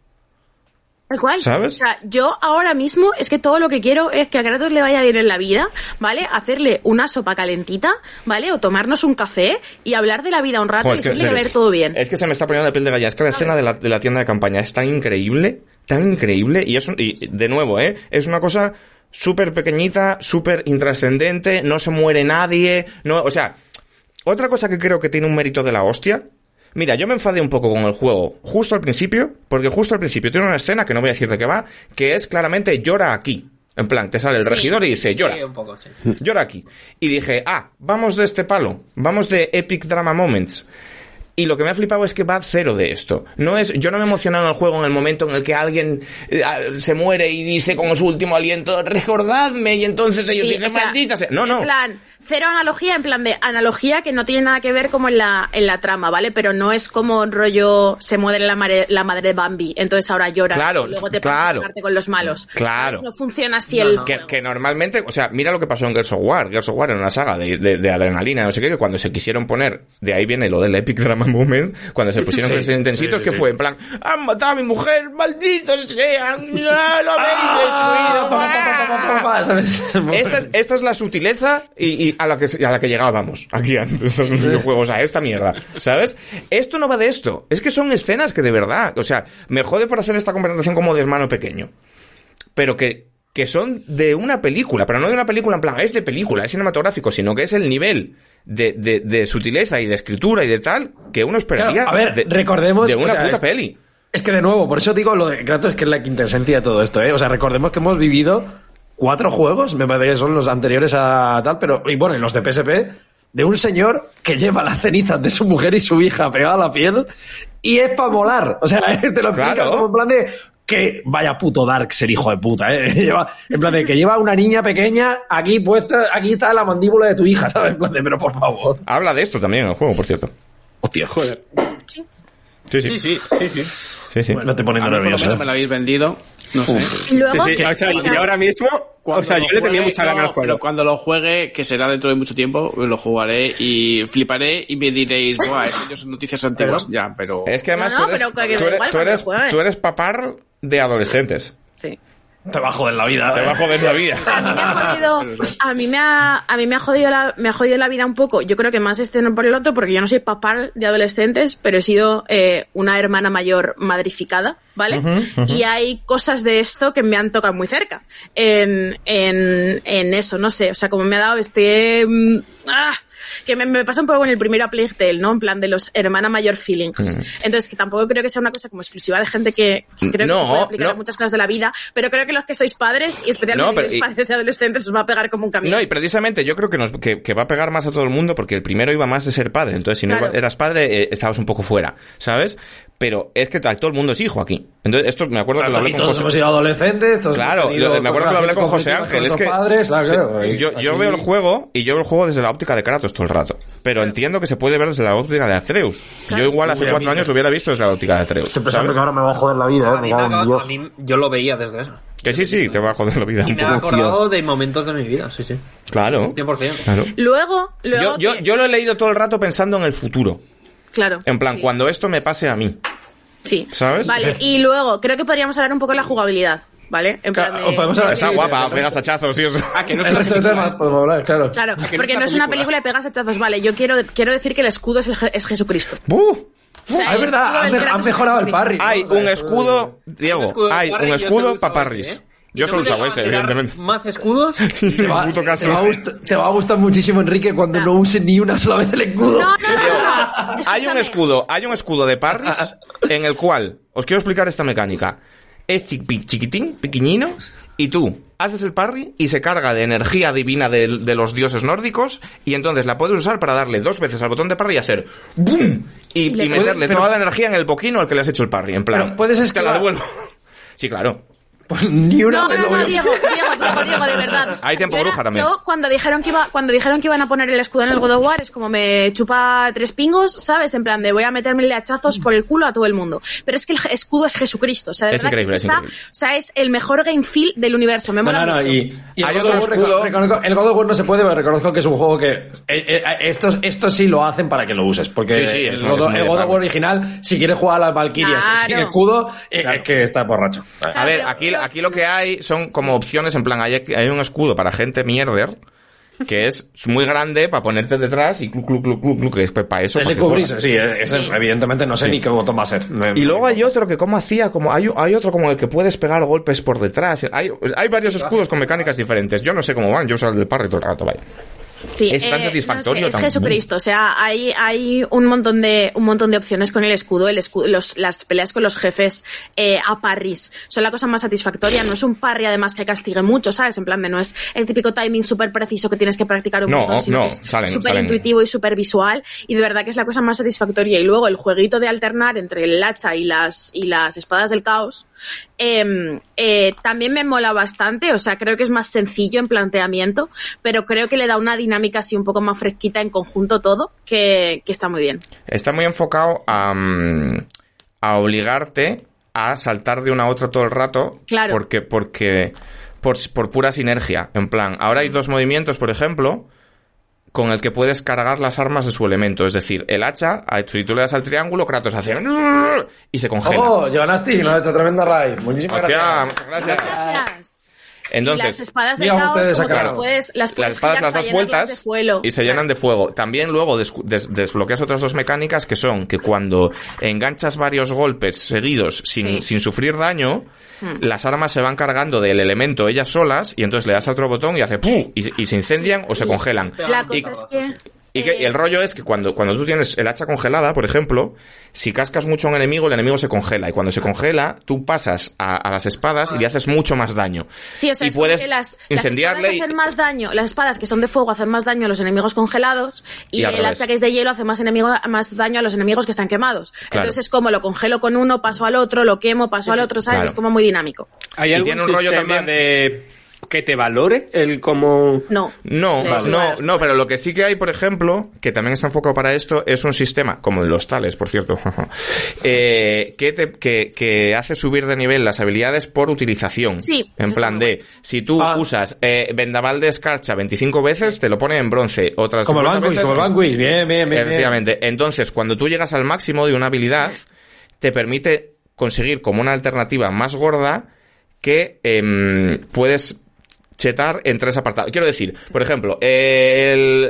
E: Tal cual.
A: ¿Sabes?
E: O sea, yo ahora mismo es que todo lo que quiero es que a Kratos le vaya bien en la vida, ¿vale? Hacerle una sopa calentita, ¿vale? O tomarnos un café y hablar de la vida un rato. Joder, y decirle que, que ver todo bien.
A: Es que se me está poniendo la piel de gallina. Es que la escena de la, de la tienda de campaña es tan increíble, tan increíble. Y es un, y de nuevo, ¿eh? Es una cosa súper pequeñita, súper intrascendente, no se muere nadie, no, o sea, otra cosa que creo que tiene un mérito de la hostia. Mira, yo me enfadé un poco con el juego justo al principio, porque justo al principio tiene una escena que no voy a decir de qué va, que es claramente llora aquí. En plan, te sale el sí, regidor y dice, llora.
D: Sí, un poco, sí.
A: Llora aquí. Y dije, ah, vamos de este palo, vamos de Epic Drama Moments. Y lo que me ha flipado es que va cero de esto. No es, yo no me he emocionado en el juego en el momento en el que alguien eh, se muere y dice con su último aliento, recordadme, y entonces ellos sí, dicen, o sea, maldita sea. No, no.
E: En plan, cero analogía, en plan de analogía que no tiene nada que ver como en la, en la trama, ¿vale? Pero no es como rollo, se muere la madre, la madre de Bambi, entonces ahora lloras
A: claro,
E: y luego te
A: claro,
E: pasas a con los malos.
A: Claro.
E: ¿Sabes? No funciona así
D: no,
E: el
D: no.
E: juego.
A: Que, que normalmente, o sea, mira lo que pasó en Gears of War. Gears of War era una saga de, de, de adrenalina, no sé qué, que cuando se quisieron poner, de ahí viene lo del Epic Drama Moment, cuando se pusieron sí, intensitos, sí, sí, que sí. Fue en plan, han matado a mi mujer, malditos sean, no lo habéis destruido. esta, es, esta es la sutileza y, y a la que a la que llegábamos aquí antes en los videojuegos, a esta mierda, ¿sabes? Esto no va de esto, es que son escenas que de verdad, o sea, me jode por hacer esta conversación como de hermano pequeño, pero que que son de una película, pero no de una película en plan, es de película, es cinematográfico, sino que es el nivel de, de, de sutileza y de escritura y de tal que uno esperaría
C: claro, a ver,
A: de,
C: recordemos,
A: de una
C: o sea,
A: puta
C: es,
A: peli.
C: Es que de nuevo, por eso digo lo de Kratos, que es la quintesencia de todo esto, ¿eh? O sea, recordemos que hemos vivido cuatro juegos, me parece que son los anteriores a tal, pero, y bueno, y los de P S P, de un señor que lleva las cenizas de su mujer y su hija pegada a la piel y es para molar. O sea, te lo explica claro. como en plan de... Que vaya puto Dark ser hijo de puta, ¿eh? Lleva, en plan de que lleva una niña pequeña aquí puesta, aquí está la mandíbula de tu hija, ¿sabes? En plan de, pero por favor.
A: Habla de esto también en el juego, por cierto.
C: Hostia, joder.
A: Sí, sí.
B: Sí, sí, sí, sí.
A: sí, sí.
C: Bueno, no te poniendo nervioso.
B: Por lo menos me lo habéis vendido. No sé.
E: Y luego,
F: sí, sí. O sea, yo ahora mismo, o sea, yo le tenía mucha ganas al juego.
B: Pero cuando lo juegue, que será dentro de mucho tiempo, lo jugaré y fliparé y me diréis, buah, esas son noticias antiguas, pero, ya, pero...
A: Es que además
E: no, no,
A: tú, eres,
E: pero que
A: tú, eres,
E: igual
A: tú, eres, tú eres papar de adolescentes.
E: Sí.
C: Te va a joder la vida.
A: Te va a joder la vida.
E: A mí me ha jodido, a mí me ha, a mí me ha jodido la, me ha jodido la vida un poco. Yo creo que más este no por el otro, porque yo no soy papá de adolescentes, pero he sido eh, una hermana mayor madrificada, ¿vale? Uh-huh, uh-huh. Y hay cosas de esto que me han tocado muy cerca. En, en, en eso, no sé. O sea, como me ha dado este... Mm, ah, que me, me pasa un poco en el primero a Plague Tale, ¿no? En plan de los hermana mayor feelings. Mm. Entonces, que tampoco creo que sea una cosa como exclusiva de gente que, que creo
A: no,
E: que se puede aplicar
A: no.
E: a muchas cosas de la vida, pero creo que los que sois padres, y especialmente no, pero, los y, padres de adolescentes, os va a pegar como un camión.
A: No, y precisamente yo creo que, nos, que, que va a pegar más a todo el mundo porque el primero iba más de ser padre. Entonces, si no claro. eras padre, eh, estabas un poco fuera, ¿sabes? Pero es que todo el mundo es hijo aquí. Entonces, esto me acuerdo claro, que lo hablé con
C: todos
A: José.
C: hemos sido adolescentes. Todos
A: claro, lo, me acuerdo que lo hablé con José Ángel. Es que
C: padres, claro,
A: se,
C: claro,
A: yo, yo
C: aquí...
A: veo el juego y yo veo el juego desde la óptica de Kratos todo el rato. Pero entiendo que se puede ver desde la óptica de Atreus. Claro. Yo igual hace Uy, cuatro años lo hubiera visto desde la óptica de Atreus.
C: Estoy pensando que ahora me va a joder la vida, ¿eh? Me cago en Dios.
D: A mí, yo lo veía desde eso.
A: Que sí, sí, te va a joder la vida.
D: Y me he acordado de momentos de mi vida, sí, sí.
A: Claro.
D: cien por ciento.
A: Claro.
E: Luego, luego
A: yo,
E: que...
A: yo, yo lo he leído todo el rato pensando en el futuro.
E: Claro.
A: En plan, sí. Cuando esto me pase a mí.
E: Sí.
A: ¿Sabes?
E: Vale, y luego creo que podríamos hablar un poco de la jugabilidad, ¿vale? En plan de...
C: podemos hablar,
A: esa
C: sí,
A: guapa, pegas hachazos y eso.
C: Ah, que no es el resto de temas, podemos hablar, claro.
E: Claro, porque no es una película de pegas hachazos, vale. Yo quiero, quiero decir que el escudo es, el, es Jesucristo.
A: ¡Buh!
E: O sea,
C: ah, es verdad, han, han mejorado el parry.
A: Hay ¿no? un escudo, Diego, un escudo hay un escudo para parries. ¿Eh? Yo solo usaba ese, evidentemente.
D: ¿Más escudos?
C: te, va, te, va a gustar, te va a gustar muchísimo, Enrique, cuando no, no use ni una sola vez el escudo.
E: No, no, no, no.
A: Hay un escudo, hay un escudo de parries en el cual, os quiero explicar esta mecánica. Es chiquitín, pequeñino, y tú haces el parry y se carga de energía divina de, de los dioses nórdicos, y entonces la puedes usar para darle dos veces al botón de parry y hacer ¡boom! Y, y, y meterle puede, pero, toda la energía en el boquino al que le has hecho el parry, en plan.
C: Pero puedes esquivar.
A: Te la devuelvo. Sí, claro.
C: Pues ni una
E: no, no, no, Diego, Diego, Diego, Diego, de verdad.
A: Hay tiempo
E: yo
A: bruja
E: era,
A: también.
E: Yo, cuando dijeron que iba, cuando dijeron que iban a poner el escudo en el God of War, es como me chupa tres pingos, ¿sabes? En plan de voy a meterme hachazos por el culo a todo el mundo. Pero es que el escudo es Jesucristo, o sea, de
A: es
E: verdad
A: increíble,
E: que
A: es
E: está,
A: increíble.
E: O sea, es el mejor game feel del universo, me mola
C: no, no,
E: mucho.
C: Y, y
A: hay
C: el
A: otro
C: God
A: escudo.
C: Reconozco, el God of War no se puede, pero reconozco que es un juego que eh, eh, estos, estos sí lo hacen para que lo uses, porque
A: sí, sí,
C: el, God, el God of War original, si quieres jugar a las Valkyrias
E: claro.
C: sin escudo, eh, claro. es que está borracho.
A: A ver, aquí, aquí lo que hay son como opciones. En plan, hay, hay un escudo para gente mierder que es muy grande para ponerte detrás y clu, clu, clu, clu, clu, que es para eso.
C: El de cubrirse, sí, es, sí, evidentemente no sé sí. ni qué botón va a ser.
A: Y luego hay otro que como hacía, como hay, hay otro como el que puedes pegar golpes por detrás. Hay, hay varios escudos con mecánicas diferentes. Yo no sé cómo van, yo uso el del parry todo el rato, vaya.
E: Sí,
A: es tan
E: eh,
A: satisfactorio.
E: No sé, es
A: tan
E: Jesucristo, o sea, hay, hay un montón de un montón de opciones con el escudo, el escudo, los, las peleas con los jefes eh, a parries son la cosa más satisfactoria, no es un parry además que castigue mucho, ¿sabes? En plan de no es el típico timing súper preciso que tienes que practicar un
A: no,
E: montón, sino
A: no,
E: que es súper
A: salen.
E: intuitivo y súper visual, y de verdad que es la cosa más satisfactoria. Y luego el jueguito de alternar entre el hacha y las y las espadas del caos eh, eh, también me mola bastante, o sea, creo que es más sencillo en planteamiento, pero creo que le da una dinámica así un poco más fresquita en conjunto todo, que, que está muy bien.
A: Está muy enfocado a, a obligarte a saltar de una a otra todo el rato,
E: claro.
A: porque, porque por, por pura sinergia, en plan, ahora hay dos movimientos, por ejemplo, con el que puedes cargar las armas de su elemento. Es decir, el hacha, si tú le das al triángulo, Kratos hace y se congela.
C: ¡Oh, Giovanasti! Nos ha hecho tremenda raid. Muchísimas
A: Hostia,
C: gracias.
A: Muchas gracias.
E: Gracias.
A: Entonces,
E: y las espadas del caos, como que las puedes, las puedes
A: las espadas las das vueltas
E: de fuego,
A: y se llenan
E: claro.
A: de fuego. También luego des, des, desbloqueas otras dos mecánicas que son que cuando enganchas varios golpes seguidos sin, sí. sin sufrir daño, hmm. las armas se van cargando del elemento ellas solas y entonces le das a otro botón y hace ¡pum! Y, y se incendian o se congelan.
E: La cosa
A: y,
E: es que...
A: Y, que, y el rollo es que cuando, cuando tú tienes el hacha congelada, por ejemplo, si cascas mucho a un enemigo, el enemigo se congela. Y cuando se congela, tú pasas a, a las espadas y le haces mucho más daño.
E: Sí, o sea,
A: y
E: es
A: puedes
E: que las,
A: incendiarle
E: las espadas hacen más daño. Las espadas que son de fuego hacen más daño a los enemigos congelados. Y, y el hacha que es de hielo hace más, enemigo, más daño a los enemigos que están quemados. Claro. Entonces es como lo congelo con uno, paso al otro, lo quemo, paso al otro, ¿sabes? Claro. Es como muy dinámico.
F: ¿Hay algún
A: tiene un rollo también
F: de... que te valore el como...
E: No.
A: No, vale. no, no, pero lo que sí que hay, por ejemplo, que también está enfocado para esto, es un sistema, como en los tales, por cierto, eh, que, te, que, que hace subir de nivel las habilidades por utilización.
E: Sí.
A: En plan de, si tú ah. usas eh, vendaval de escarcha veinticinco veces, te lo pone en bronce. Otras
C: como el Vanquish, como el Vanquish, bien, bien, bien.
A: Efectivamente. Bien. Entonces, cuando tú llegas al máximo de una habilidad, te permite conseguir como una alternativa más gorda que eh, puedes chetar en tres apartados. Quiero decir, por ejemplo, el,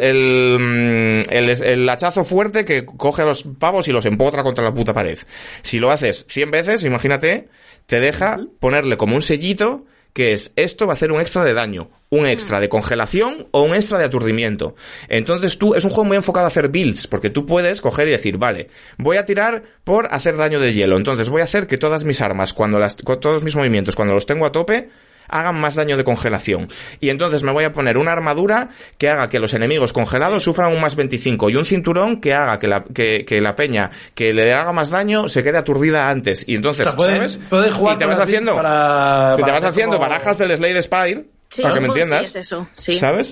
A: el, el, el hachazo fuerte que coge a los pavos y los empotra contra la puta pared. Si lo haces cien veces, imagínate, te deja ponerle como un sellito que es, esto va a hacer un extra de daño, un extra de congelación o un extra de aturdimiento. Entonces tú, es un juego muy enfocado a hacer builds, porque tú puedes coger y decir, vale, voy a tirar por hacer daño de hielo, entonces voy a hacer que todas mis armas, cuando las, con todos mis movimientos, cuando los tengo a tope, hagan más daño de congelación. Y entonces me voy a poner una armadura que haga que los enemigos congelados sufran un más veinticinco y un cinturón que haga que la, que, que la peña que le haga más daño se quede aturdida antes. Y entonces, o sea,
C: puedes,
A: ¿sabes?
C: Puedes jugar
A: y te vas haciendo,
C: para,
A: te
C: para
A: vas haciendo
C: como...
A: barajas del Slade Spire,
E: Sí,
A: para que me entiendas.
E: Sí, es eso, sí.
A: ¿Sabes?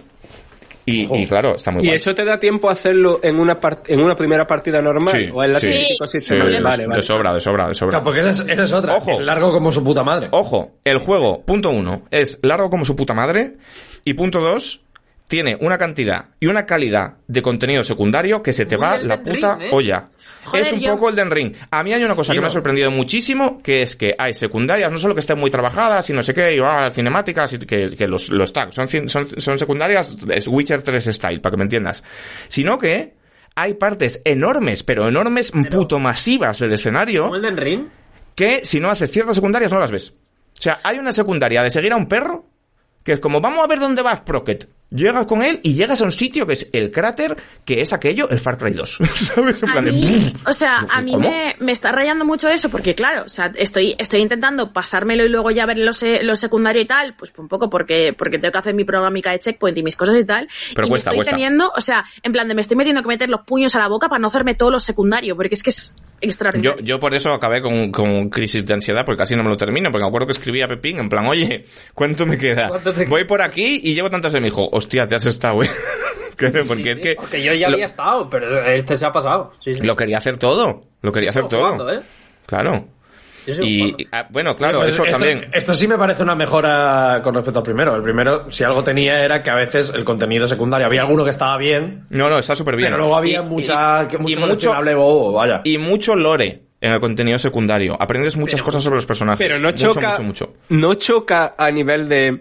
A: Y, y claro, está muy
F: ¿Y
A: guay.
F: eso te da tiempo a hacerlo en una part- en una primera partida normal?
A: Sí,
F: ¿O en la
A: sí,
F: típico
A: sí,
F: sistema?
A: de,
F: Vale, vale.
A: de sobra, de sobra, de sobra.
C: Claro, porque esa es, esa es otra.
A: Ojo.
C: Es largo como su puta madre.
A: Ojo, el juego, punto uno, es largo como su puta madre. Y punto dos, tiene una cantidad y una calidad de contenido secundario que se te
D: Muy
A: va
D: Elden
A: la puta
D: Ring, ¿eh?
A: olla.
E: Joder,
A: es un
E: yo-
A: poco Elden Ring. A mí hay una cosa
C: Sí,
A: que me
C: no.
A: ha sorprendido muchísimo, que es que hay secundarias, no solo que estén muy trabajadas y no sé qué, y ah, cinemáticas, y que, que los, los tags son, cin- son, son secundarias, es Witcher tres style, para que me entiendas. Sino que hay partes enormes, pero enormes, puto masivas del escenario,
D: ¿Como Elden Ring?
A: que si no haces ciertas secundarias no las ves. O sea, hay una secundaria de seguir a un perro, que es como, vamos a ver dónde vas, Procket. Llegas con él y llegas a un sitio que es el cráter, que es aquello, el Far Cry dos. ¿Sabes? En
E: A
A: plan de...
E: mí, o sea, a mí
A: ¿Cómo?
E: me, me está rayando mucho eso, porque claro, o sea, estoy, estoy intentando pasármelo y luego ya ver lo, se- lo secundario y tal, pues un poco porque, porque tengo que hacer mi programica de checkpoint y mis cosas y tal.
A: Pero
E: y
A: cuesta,
E: me estoy
A: cuesta.
E: teniendo, o sea, en plan de me estoy metiendo que meter los puños a la boca para no hacerme todo lo secundario, porque es que es
A: Yo,
E: extraordinario.
A: yo por eso acabé con, con crisis de ansiedad, porque casi no me lo termino, porque me acuerdo que escribí a Pepín, en plan, oye, ¿cuánto me queda?
D: ¿Cuánto te-
A: Voy por aquí y llevo tantas de mi hijo. Hostia, te has estado, güey. Porque es que...
D: Porque yo ya
A: lo,
D: había estado, pero este se ha pasado. Sí, sí.
A: lo quería hacer todo. Lo quería hacer
D: Sigo
A: todo.
D: jugando, ¿eh?
A: Claro.
D: Yo sigo
A: Y,
D: jugando.
A: y, ah, bueno, claro,
C: Pues
A: eso
C: esto,
A: también.
C: Esto sí me parece una mejora con respecto al primero. El primero, si algo tenía, era que a veces el contenido secundario, había alguno que estaba bien,
A: No, no, está súper bien.
C: pero luego había
A: Y-
C: mucha,
A: y-
C: que mucho
A: y mucho,
C: coleccionable bobo, vaya.
A: y mucho lore en el contenido secundario. Aprendes muchas cosas sobre los personajes.
F: Pero no
A: Mucho,
F: choca,
A: mucho, mucho.
F: no choca a nivel de...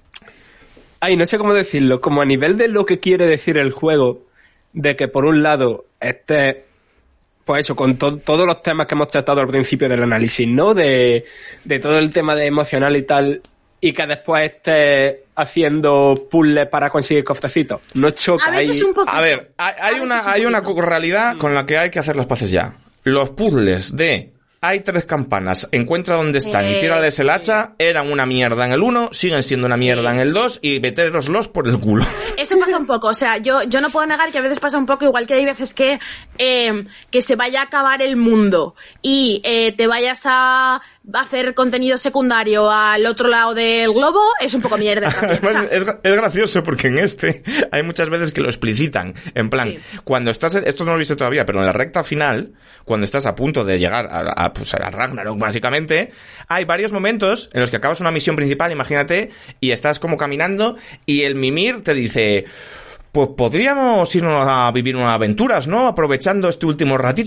F: Ay, no sé cómo decirlo, como a nivel de lo que quiere decir el juego, de que por un lado esté, pues eso, con to- todos los temas que hemos tratado al principio del análisis, ¿no? De, de todo el tema de emocional y tal, y que después esté haciendo puzzles para conseguir cofrecitos. No choca
E: A veces
F: ahí.
E: un poco.
A: A ver, hay, hay una, hay una realidad con la que hay que hacer las paces ya. Los puzzles de hay tres campanas, encuentra dónde están y
E: Eh,
A: tírales el
E: sí.
A: hacha, eran una mierda en el uno, siguen siendo una mierda en el dos y meteroslos por el culo.
E: Eso pasa un poco, o sea, yo, yo no puedo negar que a veces pasa un poco, igual que hay veces que, eh, que se vaya a acabar el mundo y eh, te vayas a hacer contenido secundario al otro lado del globo, es un poco mierda también. o
A: Además,
E: sea,
A: es, es gracioso porque en este hay muchas veces que lo explicitan. En plan,
E: Sí.
A: cuando estás, esto no lo he visto todavía, pero en la recta final, cuando estás a punto de llegar a, a, pues, a Ragnarok, básicamente, hay varios momentos en los que acabas una misión principal, imagínate, y estás como caminando y el Mimir te dice... Pues podríamos irnos a vivir unas aventuras, ¿no? Aprovechando este último ratito.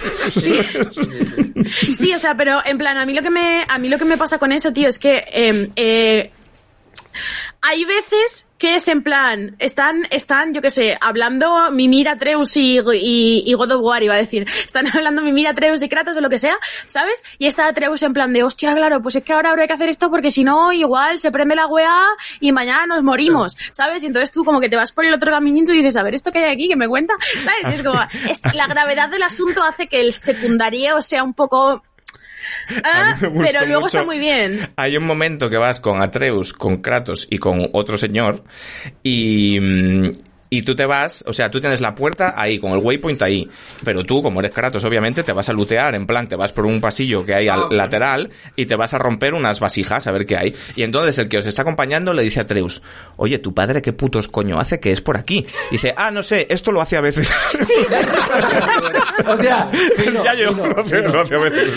E: sí, o sea, pero en plan, a mí lo que me, a mí lo que me pasa con eso, tío, es que eh, eh, hay veces que es en plan, están, están, yo qué sé, hablando Mimir, Atreus y, y, y God of War, iba a decir, están hablando Mimir, Atreus y Kratos o lo que sea, ¿sabes? Y está Atreus en plan de, hostia, claro, pues es que ahora habrá que hacer esto porque si no, igual se prende la weá y mañana nos morimos, ¿sabes? Y entonces tú como que te vas por el otro caminito y dices, a ver, ¿esto que hay aquí? ¿Que me cuenta? ¿Sabes? Y es como, es, la gravedad del asunto hace que el secundario sea un poco... Ah,
A: A mí me gustó
E: pero luego
A: mucho.
E: está muy bien.
A: Hay un momento que vas con Atreus, con Kratos y con otro señor y, mm, y tú te vas, o sea, tú tienes la puerta ahí, con el waypoint ahí, pero tú, como eres Kratos, obviamente, te vas a lootear, en plan, te vas por un pasillo que hay al
D: Ah, ok.
A: lateral y te vas a romper unas vasijas a ver qué hay. Y entonces el que os está acompañando le dice a Atreus, oye, ¿tu padre qué putos coño hace que es por aquí? Y dice, ah, no sé, esto lo hace a veces.
E: Sí, sí, sí.
C: Hostia, fino,
A: ya yo,
C: fino,
A: lo hace,
C: fino.
A: lo hace a veces.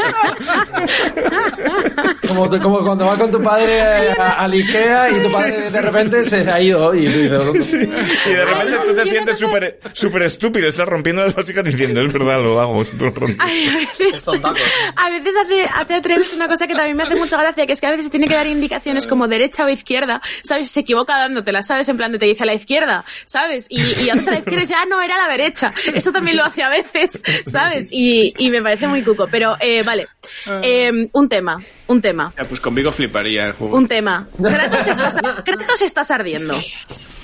C: Como, como cuando vas con tu padre a, al Ikea y tu padre de repente se ha ido y tú dices, ¿dónde?
A: Sí. Y de repente tú te sientes súper súper estúpido, estás rompiendo las vasijas diciendo, es verdad, lo hago. tú lo rompes.
E: Ay, a veces,
D: Es tontaco.
E: a veces hace, hace Atreus una cosa que también me hace mucha gracia, que es que a veces tiene que dar indicaciones como derecha o izquierda, ¿sabes? Se equivoca dándotelas, ¿sabes? En plan de te dice a la izquierda, ¿sabes? Y, y antes a la izquierda dice, ah, no, era a la derecha. Esto también lo hace a veces, ¿sabes? Y, y me parece muy cuco. Pero, eh, vale. Eh, un tema, un tema,
B: Ya, pues conmigo fliparía el juego.
E: un tema. Kratos estás, Kratos estás ardiendo.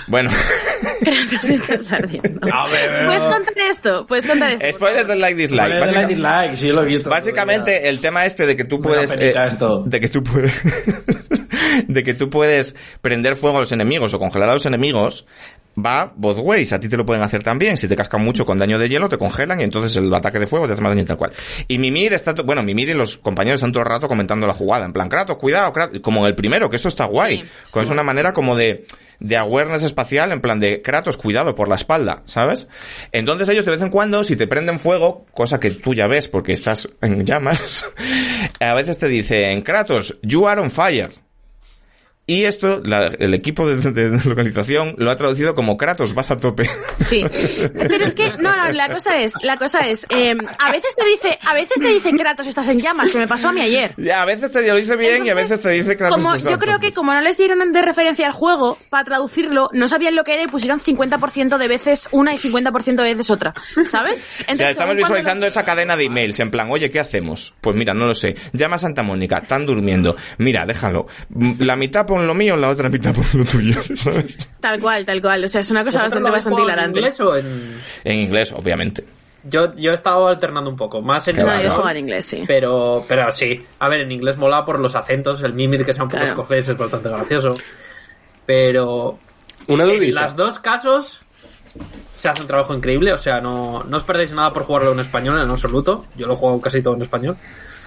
A: Bueno.
E: Kratos está ardiendo.
C: A ver, pero-
E: ¿Puedes contar esto? ¿Puedes contar esto?
A: Spoilers del like dislike.
C: Vale,
A: Básica-
C: like, dislike, sí lo he visto.
A: Básicamente el tema este de que tú
C: Me da
A: puedes
C: penica
A: eh,
C: esto.
A: de que tú puedes de que tú puedes prender fuego a los enemigos o congelar a los enemigos va both ways. A ti te lo pueden hacer también. Si te cascan mucho con daño de hielo, te congelan y entonces el ataque de fuego te hace más daño y tal cual. Y Mimir está, to- bueno, Mimir y los compañeros están todo el rato comentando la jugada. En plan, Kratos, cuidado, Kratos. Como en el primero, que eso está guay.
E: Sí,
A: Con es una manera como de, de awareness espacial, en plan de Kratos, cuidado por la espalda, ¿sabes? Entonces ellos de vez en cuando, si te prenden fuego, cosa que tú ya ves porque estás en llamas, a veces te dicen, Kratos, you are on fire. Y esto, la- el equipo de, de- de localización lo ha traducido como Kratos, vas a tope.
E: Sí. Pero es que, no, no, la cosa es, la cosa es, eh, a veces te dice, a veces te dice Kratos, estás en llamas, que me pasó a mí ayer.
A: Ya, a veces te lo dice bien y a veces te dice Kratos.
E: Como,
A: estás
E: yo creo que como no les dieron de referencia al juego, para traducirlo, no sabían lo que era y pusieron cincuenta por ciento de veces una y cincuenta por ciento de veces otra. ¿Sabes?
A: O sea, estamos
E: según cuando
A: visualizando
E: lo-
A: esa cadena de emails, en plan, oye, ¿qué hacemos? Pues mira, no lo sé. Llama a Santa Mónica, están durmiendo. Mira, déjalo. La mitad pon lo mío, la otra mitad pon lo tuyo, ¿sabes?
E: Tal cual, tal cual. O sea, es una cosa
D: ¿Vosotros
E: bastante,
D: lo habéis
E: bastante
D: jugado en
E: hilarante.
D: inglés o en...?
A: En inglés, obviamente.
D: Yo, yo he estado alternando un poco, más en
A: Qué
E: No,
A: va,
E: yo
A: ¿no?
E: juego en inglés, sí.
D: Pero, pero sí. A ver, en inglés mola por los acentos, el Mimir que sea un poco
E: Claro.
D: escocés es bastante gracioso. Pero
F: Una
D: en
F: dudita.
D: los dos casos se hace un trabajo increíble, o sea, no, no os perdéis nada por jugarlo en español en absoluto. Yo lo he jugado casi todo en español.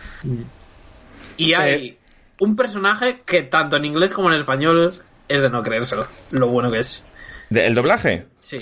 D: Y hay un personaje que tanto en inglés como en español es de no creérselo, lo bueno que es.
A: ¿De- ¿El doblaje?
D: Sí.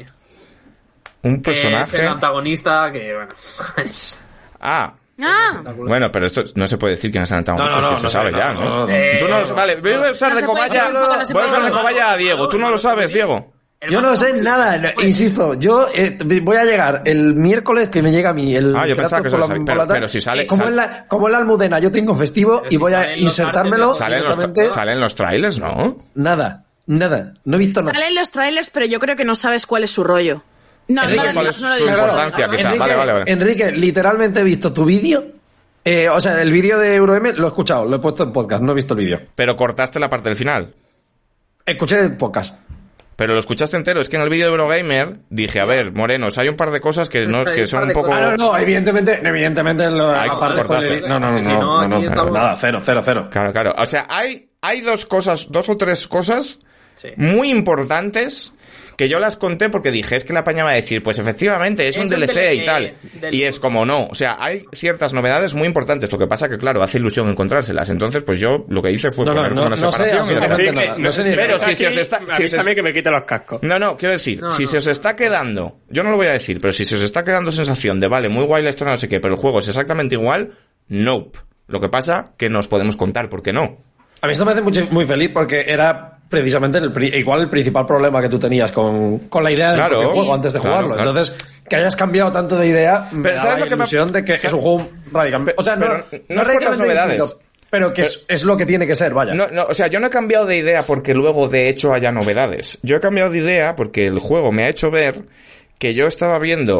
A: Un
D: Que es
A: personaje.
D: el antagonista que, bueno, es...
A: Ah.
E: Ah,
A: Bueno, pero esto no se puede decir quién es el antagonista,
C: No, no, no,
A: si
C: no
A: se sabe
C: sé,
A: ya,
C: no,
A: ¿no?
C: no, no.
D: Eh,
A: Tú no lo Vale, voy a usar
E: no
A: de
E: se puede
A: cobaya.
E: decir, tampoco no se
A: Voy a
E: puede
A: usar de
E: decir.
A: cobaya a Diego. Tú no lo sabes, Diego.
C: Yo no sé nada, no, insisto, yo eh, voy a llegar el miércoles que me llega a mí el
A: Ah, yo pensaba que eso
C: Kratos por
A: lo
C: la-
A: sabía,
C: por
A: pero-
C: la tarde.
A: pero si sale-
C: como
A: sale-
C: en la como en la Almudena yo tengo festivo
D: Pero
C: y
D: si
C: voy a
D: salen los
C: insertármelo
D: artes
A: Salen los,
C: directamente.
A: tra- salen los trailers, ¿no?
C: Nada, nada, no he visto nada.
E: salen los trailers, pero yo creo que no sabes cuál es su rollo. No, no,
C: Enrique,
E: lo
A: ¿cuál
E: digas,
A: es
E: no lo
A: su
E: digas.
A: importancia, quizá?
C: Enrique,
A: Vale, vale, vale.
C: Enrique, literalmente he visto tu vídeo. Eh, o sea, el vídeo de Eurogamer lo he escuchado, lo he puesto en podcast, no he visto el vídeo.
A: Pero cortaste la parte del final.
C: Escuché el podcast.
A: Pero lo escuchaste entero. Es que en el vídeo de Eurogamer dije, a ver, Morenos, hay un par de cosas que, no,
D: Hay
A: que
D: un
A: son
D: par
A: un
D: de
A: poco...
C: Ah, no, no, evidentemente, evidentemente lo,
A: Ay,
C: la parte
A: cortaste.
C: spoiler- No, no, no,
D: Si
C: no,
D: no,
C: no, no,
D: aquí
C: no,
D: estamos-
C: nada, cero, cero, cero.
A: Claro, claro. O sea, hay, hay dos cosas, dos o tres cosas
D: Sí.
A: muy importantes que yo las conté porque dije, es que la paña va a decir, pues efectivamente, es,
D: Es
A: un
D: un
A: D L C y
D: D L C
A: tal.
D: del-
A: Y es como no. O sea, hay ciertas novedades muy importantes. Lo que pasa que, claro, hace ilusión encontrárselas. Entonces, pues yo lo que hice fue
C: No, no,
A: poner
C: no,
A: una
C: no sé
A: separación y ya está.
C: absolutamente nada. No sé ni-
A: Pero si se os está... si se-
F: Avísame que me quite los cascos.
A: No, no, quiero decir,
D: No,
A: si
D: no.
A: se os está quedando, yo no lo voy a decir, pero si se os está quedando sensación de, vale, muy guay la historia, no sé qué, pero el juego es exactamente igual, nope. Lo que pasa que nos podemos contar, ¿por qué no?
C: A mí esto me hace mucho- muy feliz porque era precisamente el, pri- igual el principal problema que tú tenías con, con la idea del
A: Claro,
C: propio juego antes de
A: claro,
C: jugarlo.
A: claro.
C: Entonces, que hayas cambiado tanto de idea, me
A: Pero
C: da
A: ¿sabes
C: la
A: lo que me-
C: ilusión de que
A: sa-
C: es un juego radicalmente... O sea, no,
A: pero
C: no
A: no es por
C: radicalmente
A: las novedades.
C: distinto, pero que es, es lo que tiene que ser, vaya.
A: No, no, o sea, yo no he cambiado de idea porque luego de hecho haya novedades. Yo he cambiado de idea porque el juego me ha hecho ver que yo estaba viendo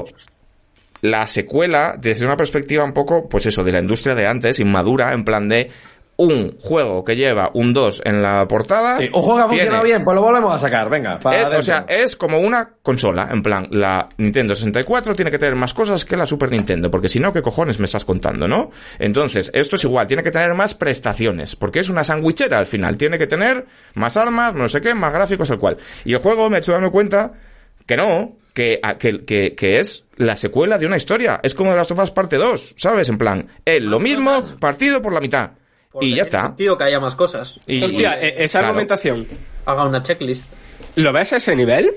A: la secuela desde una perspectiva un poco, pues eso, de la industria de antes, inmadura, en plan de un juego que lleva un dos en la portada.
C: Sí, un juego que ha
A: tiene-
C: funcionado bien, pues lo volvemos a sacar, venga. Para
A: Eh,
C: adentro.
A: o sea, es como una consola, en plan, la Nintendo sesenta y cuatro tiene que tener más cosas que la Super Nintendo, porque si no, ¿qué cojones me estás contando, no? Entonces, esto es igual, tiene que tener más prestaciones, porque es una sandwichera al final, tiene que tener más armas, no sé qué, más gráficos, el cual. Y el juego me ha hecho darme cuenta que no, que, a- que, que, que es la secuela de una historia, es como de las Us parte dos, ¿sabes? En plan, es lo
D: Más
A: mismo
D: cosas.
A: partido por la mitad.
D: Porque
A: Y ya
D: tiene
A: está.
D: sentido que haya más cosas.
A: Y-
F: Hostia, eh, esa
A: claro.
F: argumentación,
D: Haga una checklist.
F: ¿lo ves a ese nivel?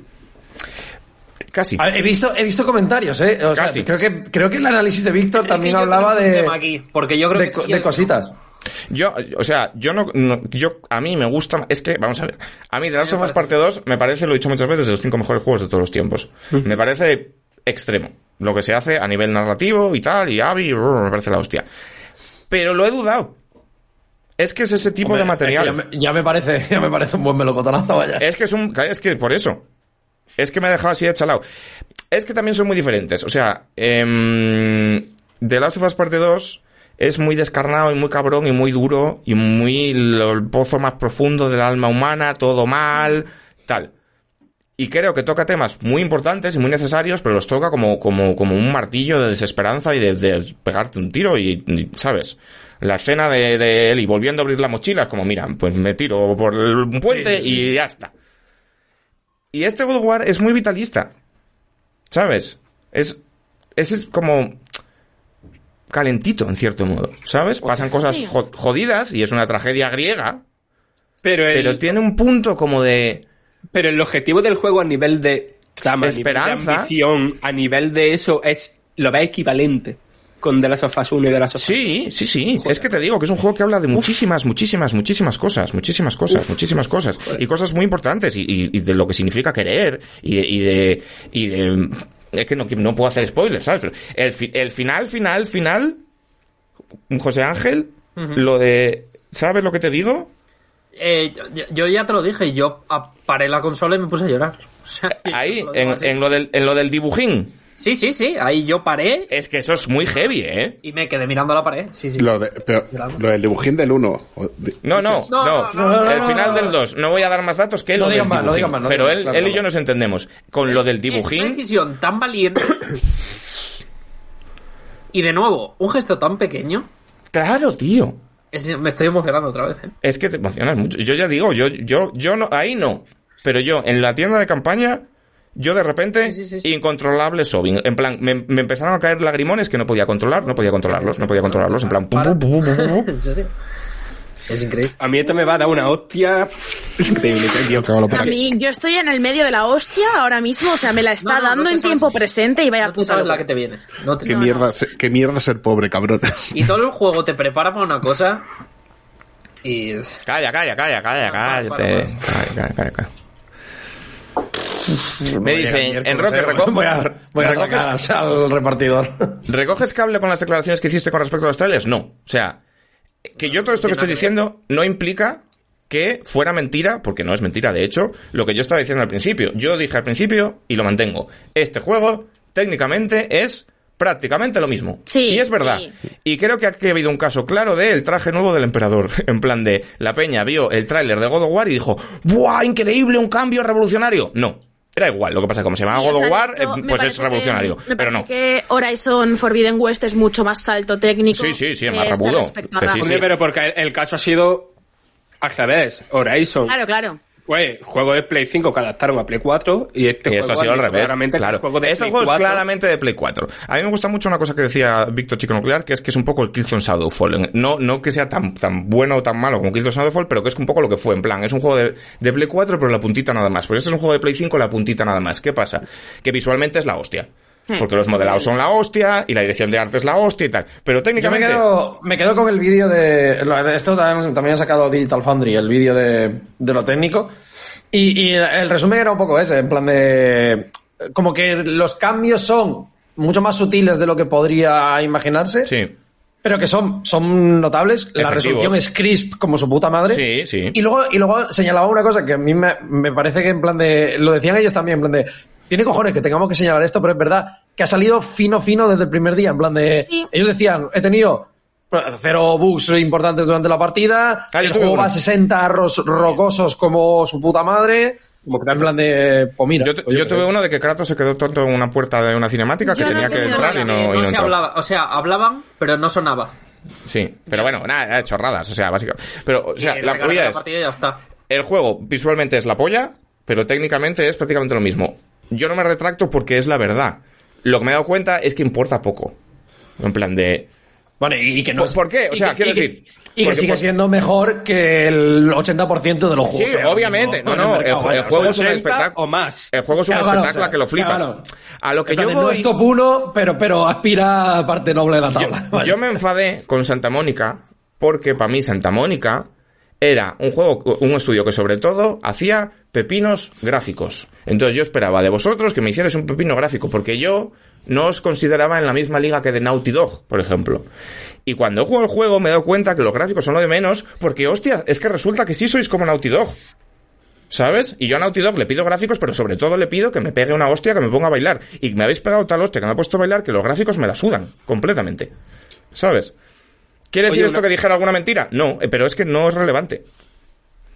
A: Casi.
C: A ver, he visto, he visto comentarios, ¿eh? O sea,
A: Casi.
C: creo que, creo que el análisis de Víctor también
D: Es que yo
C: hablaba
D: tengo un
C: de,
D: tema aquí, porque yo creo
C: de,
D: que
C: co-
D: sí,
C: de
D: el-
C: cositas.
A: Yo, o sea, yo no, no- yo, a mí me gusta, es que, vamos a ver, a mí The Last
D: me
A: of Us
D: parece-
A: parte dos me parece, lo he dicho muchas veces, de los cinco mejores juegos de todos los tiempos. Me parece extremo, lo que se hace a nivel narrativo y tal, y Abby, brr, me parece la hostia. Pero lo he dudado. Es que es ese tipo
C: Hombre,
A: de material.
C: es que ya, me, ya me parece, ya me parece un buen melocotonazo, vaya.
A: Es que es un, es que por eso. Es que me ha dejado así de chalao. Es que también son muy diferentes. O sea, em, The Last of Us parte dos es muy descarnado y muy cabrón y muy duro y muy lo- el pozo más profundo del alma humana, todo mal, tal. Y creo que toca temas muy importantes y muy necesarios, pero los toca como, como, como un martillo de desesperanza y de, de pegarte un tiro y, y, ¿sabes? La escena de, de él y volviendo a abrir la mochila es como, mira, pues me tiro por un puente sí, sí, sí. y ya está. Y este God of War es muy vitalista, ¿sabes? Es, es como calentito, en cierto modo, ¿sabes? Pasan cosas jodidas y es una tragedia griega, pero, el... pero tiene un punto como de...
F: Pero el objetivo del juego a nivel de trama,
A: esperanza,
F: a nivel de ambición, a nivel de eso, es lo ves equivalente con The Last of Us uno y The Last of Us dos.
A: Sí, sí, sí. Joder. Es que te digo que es un juego que habla de muchísimas, Uf. muchísimas, muchísimas cosas, muchísimas cosas, Uf. muchísimas cosas. Joder. Y cosas muy importantes y, y, y de lo que significa querer y de... Y de, y de es que no, no puedo hacer spoilers, ¿sabes? Pero el, el final, final, final, José Ángel, uh-huh. lo de... ¿Sabes lo que te digo?
D: Eh, yo, yo ya te lo dije, yo paré la consola y me puse a llorar. O sea,
A: ahí, lo en, en, lo del, en lo del dibujín.
D: Sí, sí, sí, ahí yo paré.
A: Es que eso es muy heavy, ¿eh?
D: Y me quedé mirando a la pared, sí, sí.
G: Lo, de, pero, lo del dibujín del uno.
A: No, no, no, no, no, no el final no, no, del dos. No voy a dar más datos que
C: no
A: lo del
C: más,
A: dibujín.
C: No más, no
A: pero
C: digan,
A: él,
C: claro,
A: él y
C: claro.
A: yo nos entendemos. Con
D: es,
A: lo del dibujín...
D: Es una decisión tan valiente. Y de nuevo, un gesto tan pequeño.
A: Claro, tío.
D: Es, me estoy emocionando otra vez, ¿eh?
A: Es que te emocionas mucho. Yo ya digo, yo, yo, yo no, ahí no. Pero yo, en la tienda de campaña, yo de repente, sí, sí, sí, sí. incontrolable sobbing. En plan, me, me empezaron a caer lagrimones que no podía controlar, no podía controlarlos, no podía controlarlos. En plan, pum, pum, pum, pum, pum, pum.
D: ¿En serio? Es increíble.
F: A mí esto me va a dar una hostia increíble, tío.
E: A mí, yo estoy en el medio de la hostia ahora mismo, o sea, me la está no, no,
D: no
E: dando en tiempo presente y vaya
D: no puta sabes la que te viene. No te...
G: ¿Qué,
D: no,
G: mierda,
D: no.
G: Se, qué mierda ser pobre, cabrón.
D: Y todo el juego te prepara para una cosa y...
A: Calla, calla, calla, calla, cállate. Calla, calla, calla, calla. Me dice, Enroque, recoge...
C: Voy a, voy a recoges... al repartidor.
A: ¿Recoges cable con las declaraciones que hiciste con respecto a los trailers? No. O sea... Que yo todo esto que estoy diciendo no implica que fuera mentira, porque no es mentira, de hecho, lo que yo estaba diciendo al principio. Yo dije al principio, y lo mantengo, este juego técnicamente es prácticamente lo mismo.
E: Sí,
A: y es verdad.
E: Sí.
A: Y creo que aquí ha habido un caso claro de el traje nuevo del emperador. En plan de, la peña vio el tráiler de God of War y dijo, ¡buah, increíble, un cambio revolucionario! No. Era igual, lo que pasa es que como se llama sí, God of War, hecho, eh, pues es revolucionario,
E: que,
A: pero no.
E: que Horizon Forbidden West es mucho más salto técnico.
A: Sí, sí, sí, es más rabudo.
F: Sí, sí. Pero porque el, el caso ha sido al revés, Horizon.
E: Claro, claro.
F: Pues, juego de Play cinco que adaptaron a Play cuatro y este
A: y
F: juego
A: esto ha sido al revés.
F: Claramente
A: claro.
F: el juego de
A: este
F: Play
A: juego
F: cuatro.
A: Es claramente de Play cuatro. A mí me gusta mucho una cosa que decía Víctor Chico Nuclear, que es que es un poco el Killzone Shadowfall. No, no que sea tan, tan bueno o tan malo como Killzone Shadowfall, pero que es un poco lo que fue. En plan, es un juego de, de Play cuatro, pero la puntita nada más. Pues este es un juego de Play cinco, la puntita nada más. ¿Qué pasa? Que visualmente es la hostia. Porque los modelados son la hostia y la dirección de arte es la hostia y tal. Pero técnicamente...
C: Yo me quedo, me quedo con el vídeo de... Esto también, también ha sacado Digital Foundry, el vídeo de, de lo técnico. Y, y el resumen era un poco ese, en plan de... Como que los cambios son mucho más sutiles de lo que podría imaginarse.
A: Sí.
C: Pero que son, son notables.
A: Efectivos.
C: La resolución es crisp como su puta madre.
A: Sí, sí.
C: Y luego, y luego señalaba una cosa que a mí me, me parece que en plan de... Lo decían ellos también, en plan de... Tiene cojones que tengamos que señalar esto, pero es verdad que ha salido fino, fino desde el primer día. En plan de... Sí. Ellos decían, he tenido cero bugs importantes durante la partida. Ah, el juego va a sesenta ros, rocosos como su puta madre. Como que en plan de... Pues mira.
A: Yo,
C: pues
A: yo, yo tuve uno de que Kratos se quedó tonto en una puerta de una cinemática yo que no tenía que entrar y no,
D: no,
A: y no
D: se
A: entró.
D: hablaba, o sea, hablaban, pero no sonaba.
A: Sí, pero bueno, nada, chorradas, o sea, básicamente. Pero, o sea,
D: y
A: la movida es...
D: partida ya está.
A: El juego visualmente es la polla, pero técnicamente es prácticamente lo mismo. Yo no me retracto porque es la verdad. Lo que me he dado cuenta es que importa poco. En plan de...
C: Bueno, y que no...
A: ¿Por, ¿por qué? O sea,
C: que,
A: quiero
C: y que,
A: decir...
C: Y que sigue por... siendo mejor que el ochenta por ciento de los juegos.
A: Sí, obviamente. No, no, el, mercado, el, el juego o sea, es un espectáculo...
F: O más.
A: El juego es un
C: claro,
A: espectáculo
C: o sea,
A: que lo flipas.
C: Claro.
A: A lo que yo voy...
C: No es top uno, pero, pero aspira a parte noble de la tabla.
A: Yo, yo me enfadé con Santa Mónica porque para mí Santa Mónica era un juego, un estudio que sobre todo hacía pepinos gráficos. Entonces yo esperaba de vosotros que me hicierais un pepino gráfico, porque yo no os consideraba en la misma liga que de Naughty Dog, por ejemplo. Y cuando he jugado el juego me he dado cuenta que los gráficos son lo de menos, porque hostia, es que resulta que sí sois como Naughty Dog. ¿Sabes? Y yo a Naughty Dog le pido gráficos, pero sobre todo le pido que me pegue una hostia, que me ponga a bailar. Y me habéis pegado tal hostia que me ha puesto a bailar que los gráficos me la sudan completamente. ¿Sabes? ¿Quiere decir Oye, esto una... que dijera alguna mentira? No, pero es que no es relevante.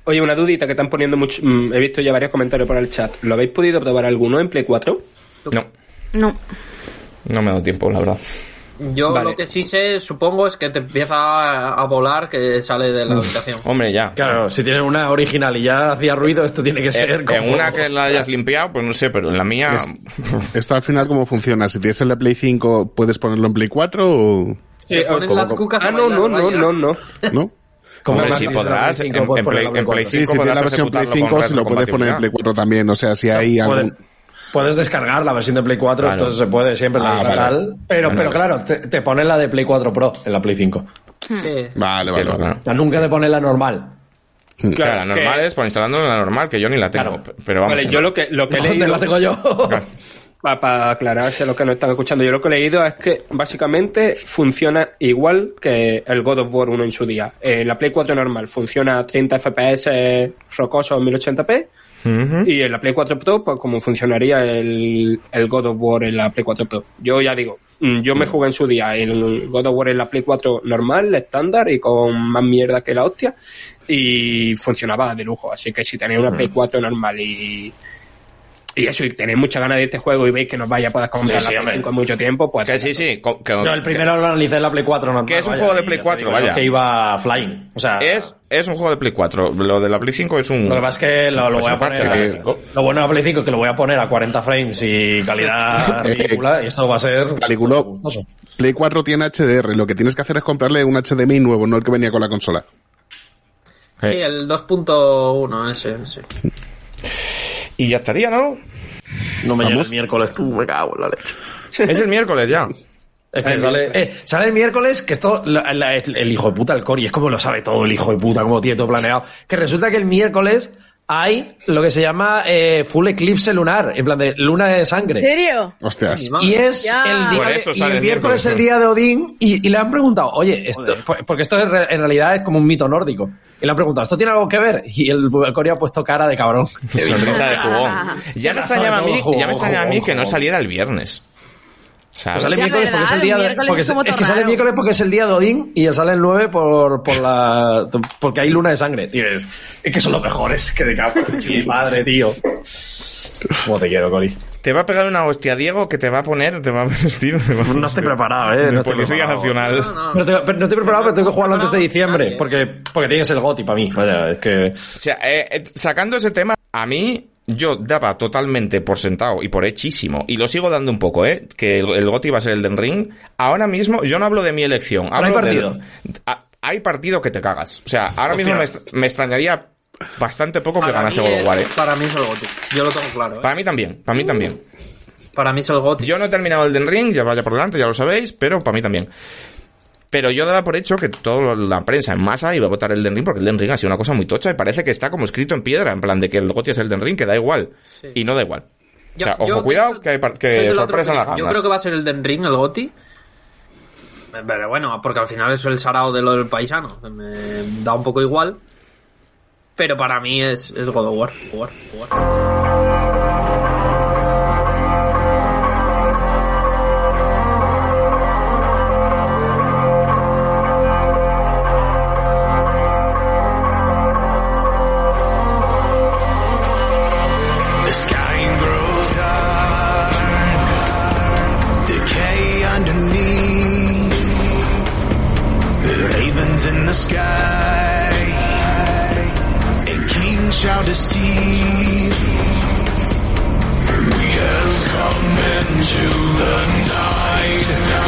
F: Oye, una dudita que están poniendo mucho. He visto ya varios comentarios por el chat. ¿Lo habéis podido probar alguno en Play cuatro?
A: No.
E: No.
A: No me ha dado tiempo, la verdad.
D: Yo
F: Vale.
D: lo que sí sé, supongo, es que te empieza a, a volar que sale de la habitación.
A: Hombre, ya.
C: Claro, si tienes una original y ya hacía ruido, esto tiene que ser
A: En,
C: como...
A: en una que la hayas limpiado, pues no sé, pero en la mía...
G: Es- ¿Esto al final cómo funciona? Si tienes en la Play cinco, ¿puedes ponerlo en Play cuatro o...?
D: Se
F: Eh,
D: ponen
F: como-
D: las cucas a
F: Ah, no,
D: bailar,
F: no, no,
D: vaya.
F: no, no.
G: ¿No?
C: Como
A: Hombre,
C: una
A: sí
C: Play
A: podrás. En,
C: cinco,
A: en
C: puedes
A: Play,
C: ponerlo
A: en Play
G: Sí,
A: cinco
G: si tienes
A: podrás
G: la versión Play
A: ejecutarlo con
G: cinco, si lo puedes poner en Play
A: retrocompatibilidad.
G: cuatro también. O sea, si hay
C: Puede-
G: algún...
C: Puedes descargar la versión de Play cuatro,
A: Claro.
C: esto se puede siempre en la
G: Ah, vale.
C: digital, pero,
A: Vale,
C: pero
A: vale.
C: claro, te, te ponen la de Play cuatro Pro en la Play cinco.
D: Sí.
G: Vale,
A: Que
G: vale,
A: no,
G: vale.
A: claro.
C: O sea, nunca te ponen la normal.
A: Claro, la normal
F: que-
A: es por instalando la normal, que yo ni la tengo.
C: Claro.
A: Pero vamos.
F: Vale,
A: que
F: yo
A: no.
F: lo que, lo que he
C: ¿Dónde
F: leído...
C: la tengo yo?
F: Para aclararse a los que no están escuchando, yo lo que he leído es que básicamente funciona igual que el God of War uno en su día. Eh, la Play cuatro normal funciona a treinta F P S rocosos en mil ochenta p
A: Ujú.
F: y en la Play cuatro Pro, pues como funcionaría el, el God of War en la Play cuatro Pro. Yo ya digo, mm, yo me jugué en su día el God of War en la Play cuatro normal, estándar y con más mierda que la hostia y funcionaba de lujo. Así que si tenéis una Play cuatro normal y... Y eso, y tenéis muchas ganas de este juego y veis que nos vaya a poder comprar
C: Sí, sí,
F: la
C: hombre.
F: Play cinco en mucho tiempo, pues...
A: Que sí, sí. co- que-
C: Yo el primero lo analicé en la Play cuatro normal.
A: Que es un
C: vaya,
A: juego de
C: y
A: Play
C: ya te
A: cuatro,
C: digo,
A: vaya.
C: Que iba flying. O sea,
A: Es, es un juego de Play cuatro. Lo de la Play cinco es un...
C: lo que pasa es que lo, lo
A: pues
C: voy a
A: un parche
C: poner...
A: de Play cinco.
C: Lo bueno de la Play cinco es que lo voy a poner a cuarenta frames y calidad ridícula y esto va a ser...
G: Calculó.
C: gustoso.
G: Play cuatro tiene H D R. Lo que tienes que hacer es comprarle un H D M I nuevo, no el que venía con la consola.
D: Sí, el dos punto uno ese, sí.
A: Y ya estaría, ¿no?
C: No me llega
G: Vamos.
C: el miércoles, tú, me cago en la leche.
A: Es el miércoles ya.
C: Es que sale, eh, sale el miércoles, que esto, la- la- el hijo de puta, el Cory, es como lo sabe todo el hijo de puta, como tiene todo planeado. Que resulta que el miércoles hay lo que se llama eh, full eclipse lunar, en plan de luna de
E: ¿En
C: sangre.
E: serio?
G: Hostias.
C: Y es
E: Ya.
C: el día
A: Por
C: de-
A: eso
C: y
A: sale
C: el
A: el
C: miércoles
A: miércoles,
C: el
A: ¿no?
C: día de Odín y, y le han preguntado, oye, esto, porque esto es re- en realidad es como un mito nórdico. Y le han preguntado, ¿esto tiene algo que ver? Y el, el Cory ha puesto cara de cabrón.
A: Sonrisa de jugón.
C: Se
A: Ya me
C: la
A: extrañaba a
C: sabe
A: mí,
C: todo,
A: ya me extrañaba a mí
C: jugón,
A: que no
C: jugón.
A: saliera el viernes. ¿Sabes?
C: Pues sale el
E: Ya,
C: miércoles porque es el
E: ¿verdad?
C: día
E: El
C: de,
E: miércoles
C: porque
E: es
C: es,
E: como
C: es que
E: todo
C: sale el
E: raro.
C: miércoles porque es el día de Odín y él sale el nueve por, por la porque hay luna de sangre, tío. Es, es que son los mejores, que de cago. Mi madre, tío. Cómo te quiero, Coli.
A: Te va a pegar una hostia, Diego, que te va a poner, te va a vestir. te va a-
C: No estoy preparado, eh.
A: de
C: No estoy
A: Policía
C: preparado.
A: Nacional.
D: No, no,
C: Pero, te- pero no estoy preparado, pero tengo que jugarlo antes de diciembre.
D: Nadie.
C: Porque, porque tiene que ser el GOTY para mí. Vaya, es que.
A: O sea, eh, eh, sacando ese tema, a mí yo daba totalmente por sentado y por hechísimo, y lo sigo dando un poco, ¿eh? Que el, el GOTY va a ser el Den Ring. Ahora mismo, yo no hablo de mi elección.
C: Pero hay
A: hablo
C: partido.
A: de- a- hay partido que te cagas. O sea, ahora
C: Hostia.
A: mismo me, est- me extrañaría bastante poco que
D: Para
A: ganase
D: mí
A: God of War, ¿eh?
D: es- Para mí es el GOTY. Yo lo tengo claro. ¿eh?
A: Para mí también, para mí también.
D: Para mí es el GOTY.
A: Yo no he terminado el Den Ring, ya vaya por delante, ya lo sabéis, pero para mí también. Pero yo daba por hecho que toda la prensa en masa iba a votar el Den Ring porque el Den Ring ha sido una cosa muy tocha y parece que está como escrito en piedra, en plan de que el GOTY es el Den Ring, que da igual.
D: Sí.
A: Y no da igual.
D: Yo-
A: o sea, ojo,
D: yo,
A: cuidado,
D: de hecho,
A: que hay par-
D: soy de
A: que
D: la otra
A: sorpresa en las
D: opinión. Yo
A: ganas.
D: creo que va a ser el Den Ring, el GOTY. Pero bueno, porque al final es el sarao de lo del paisano. Me da un poco igual. Pero para mí es, es God of War. War, War.
H: The sky grows dark, decay underneath. The ravens in the sky, and kings shall deceive. We have come into the night.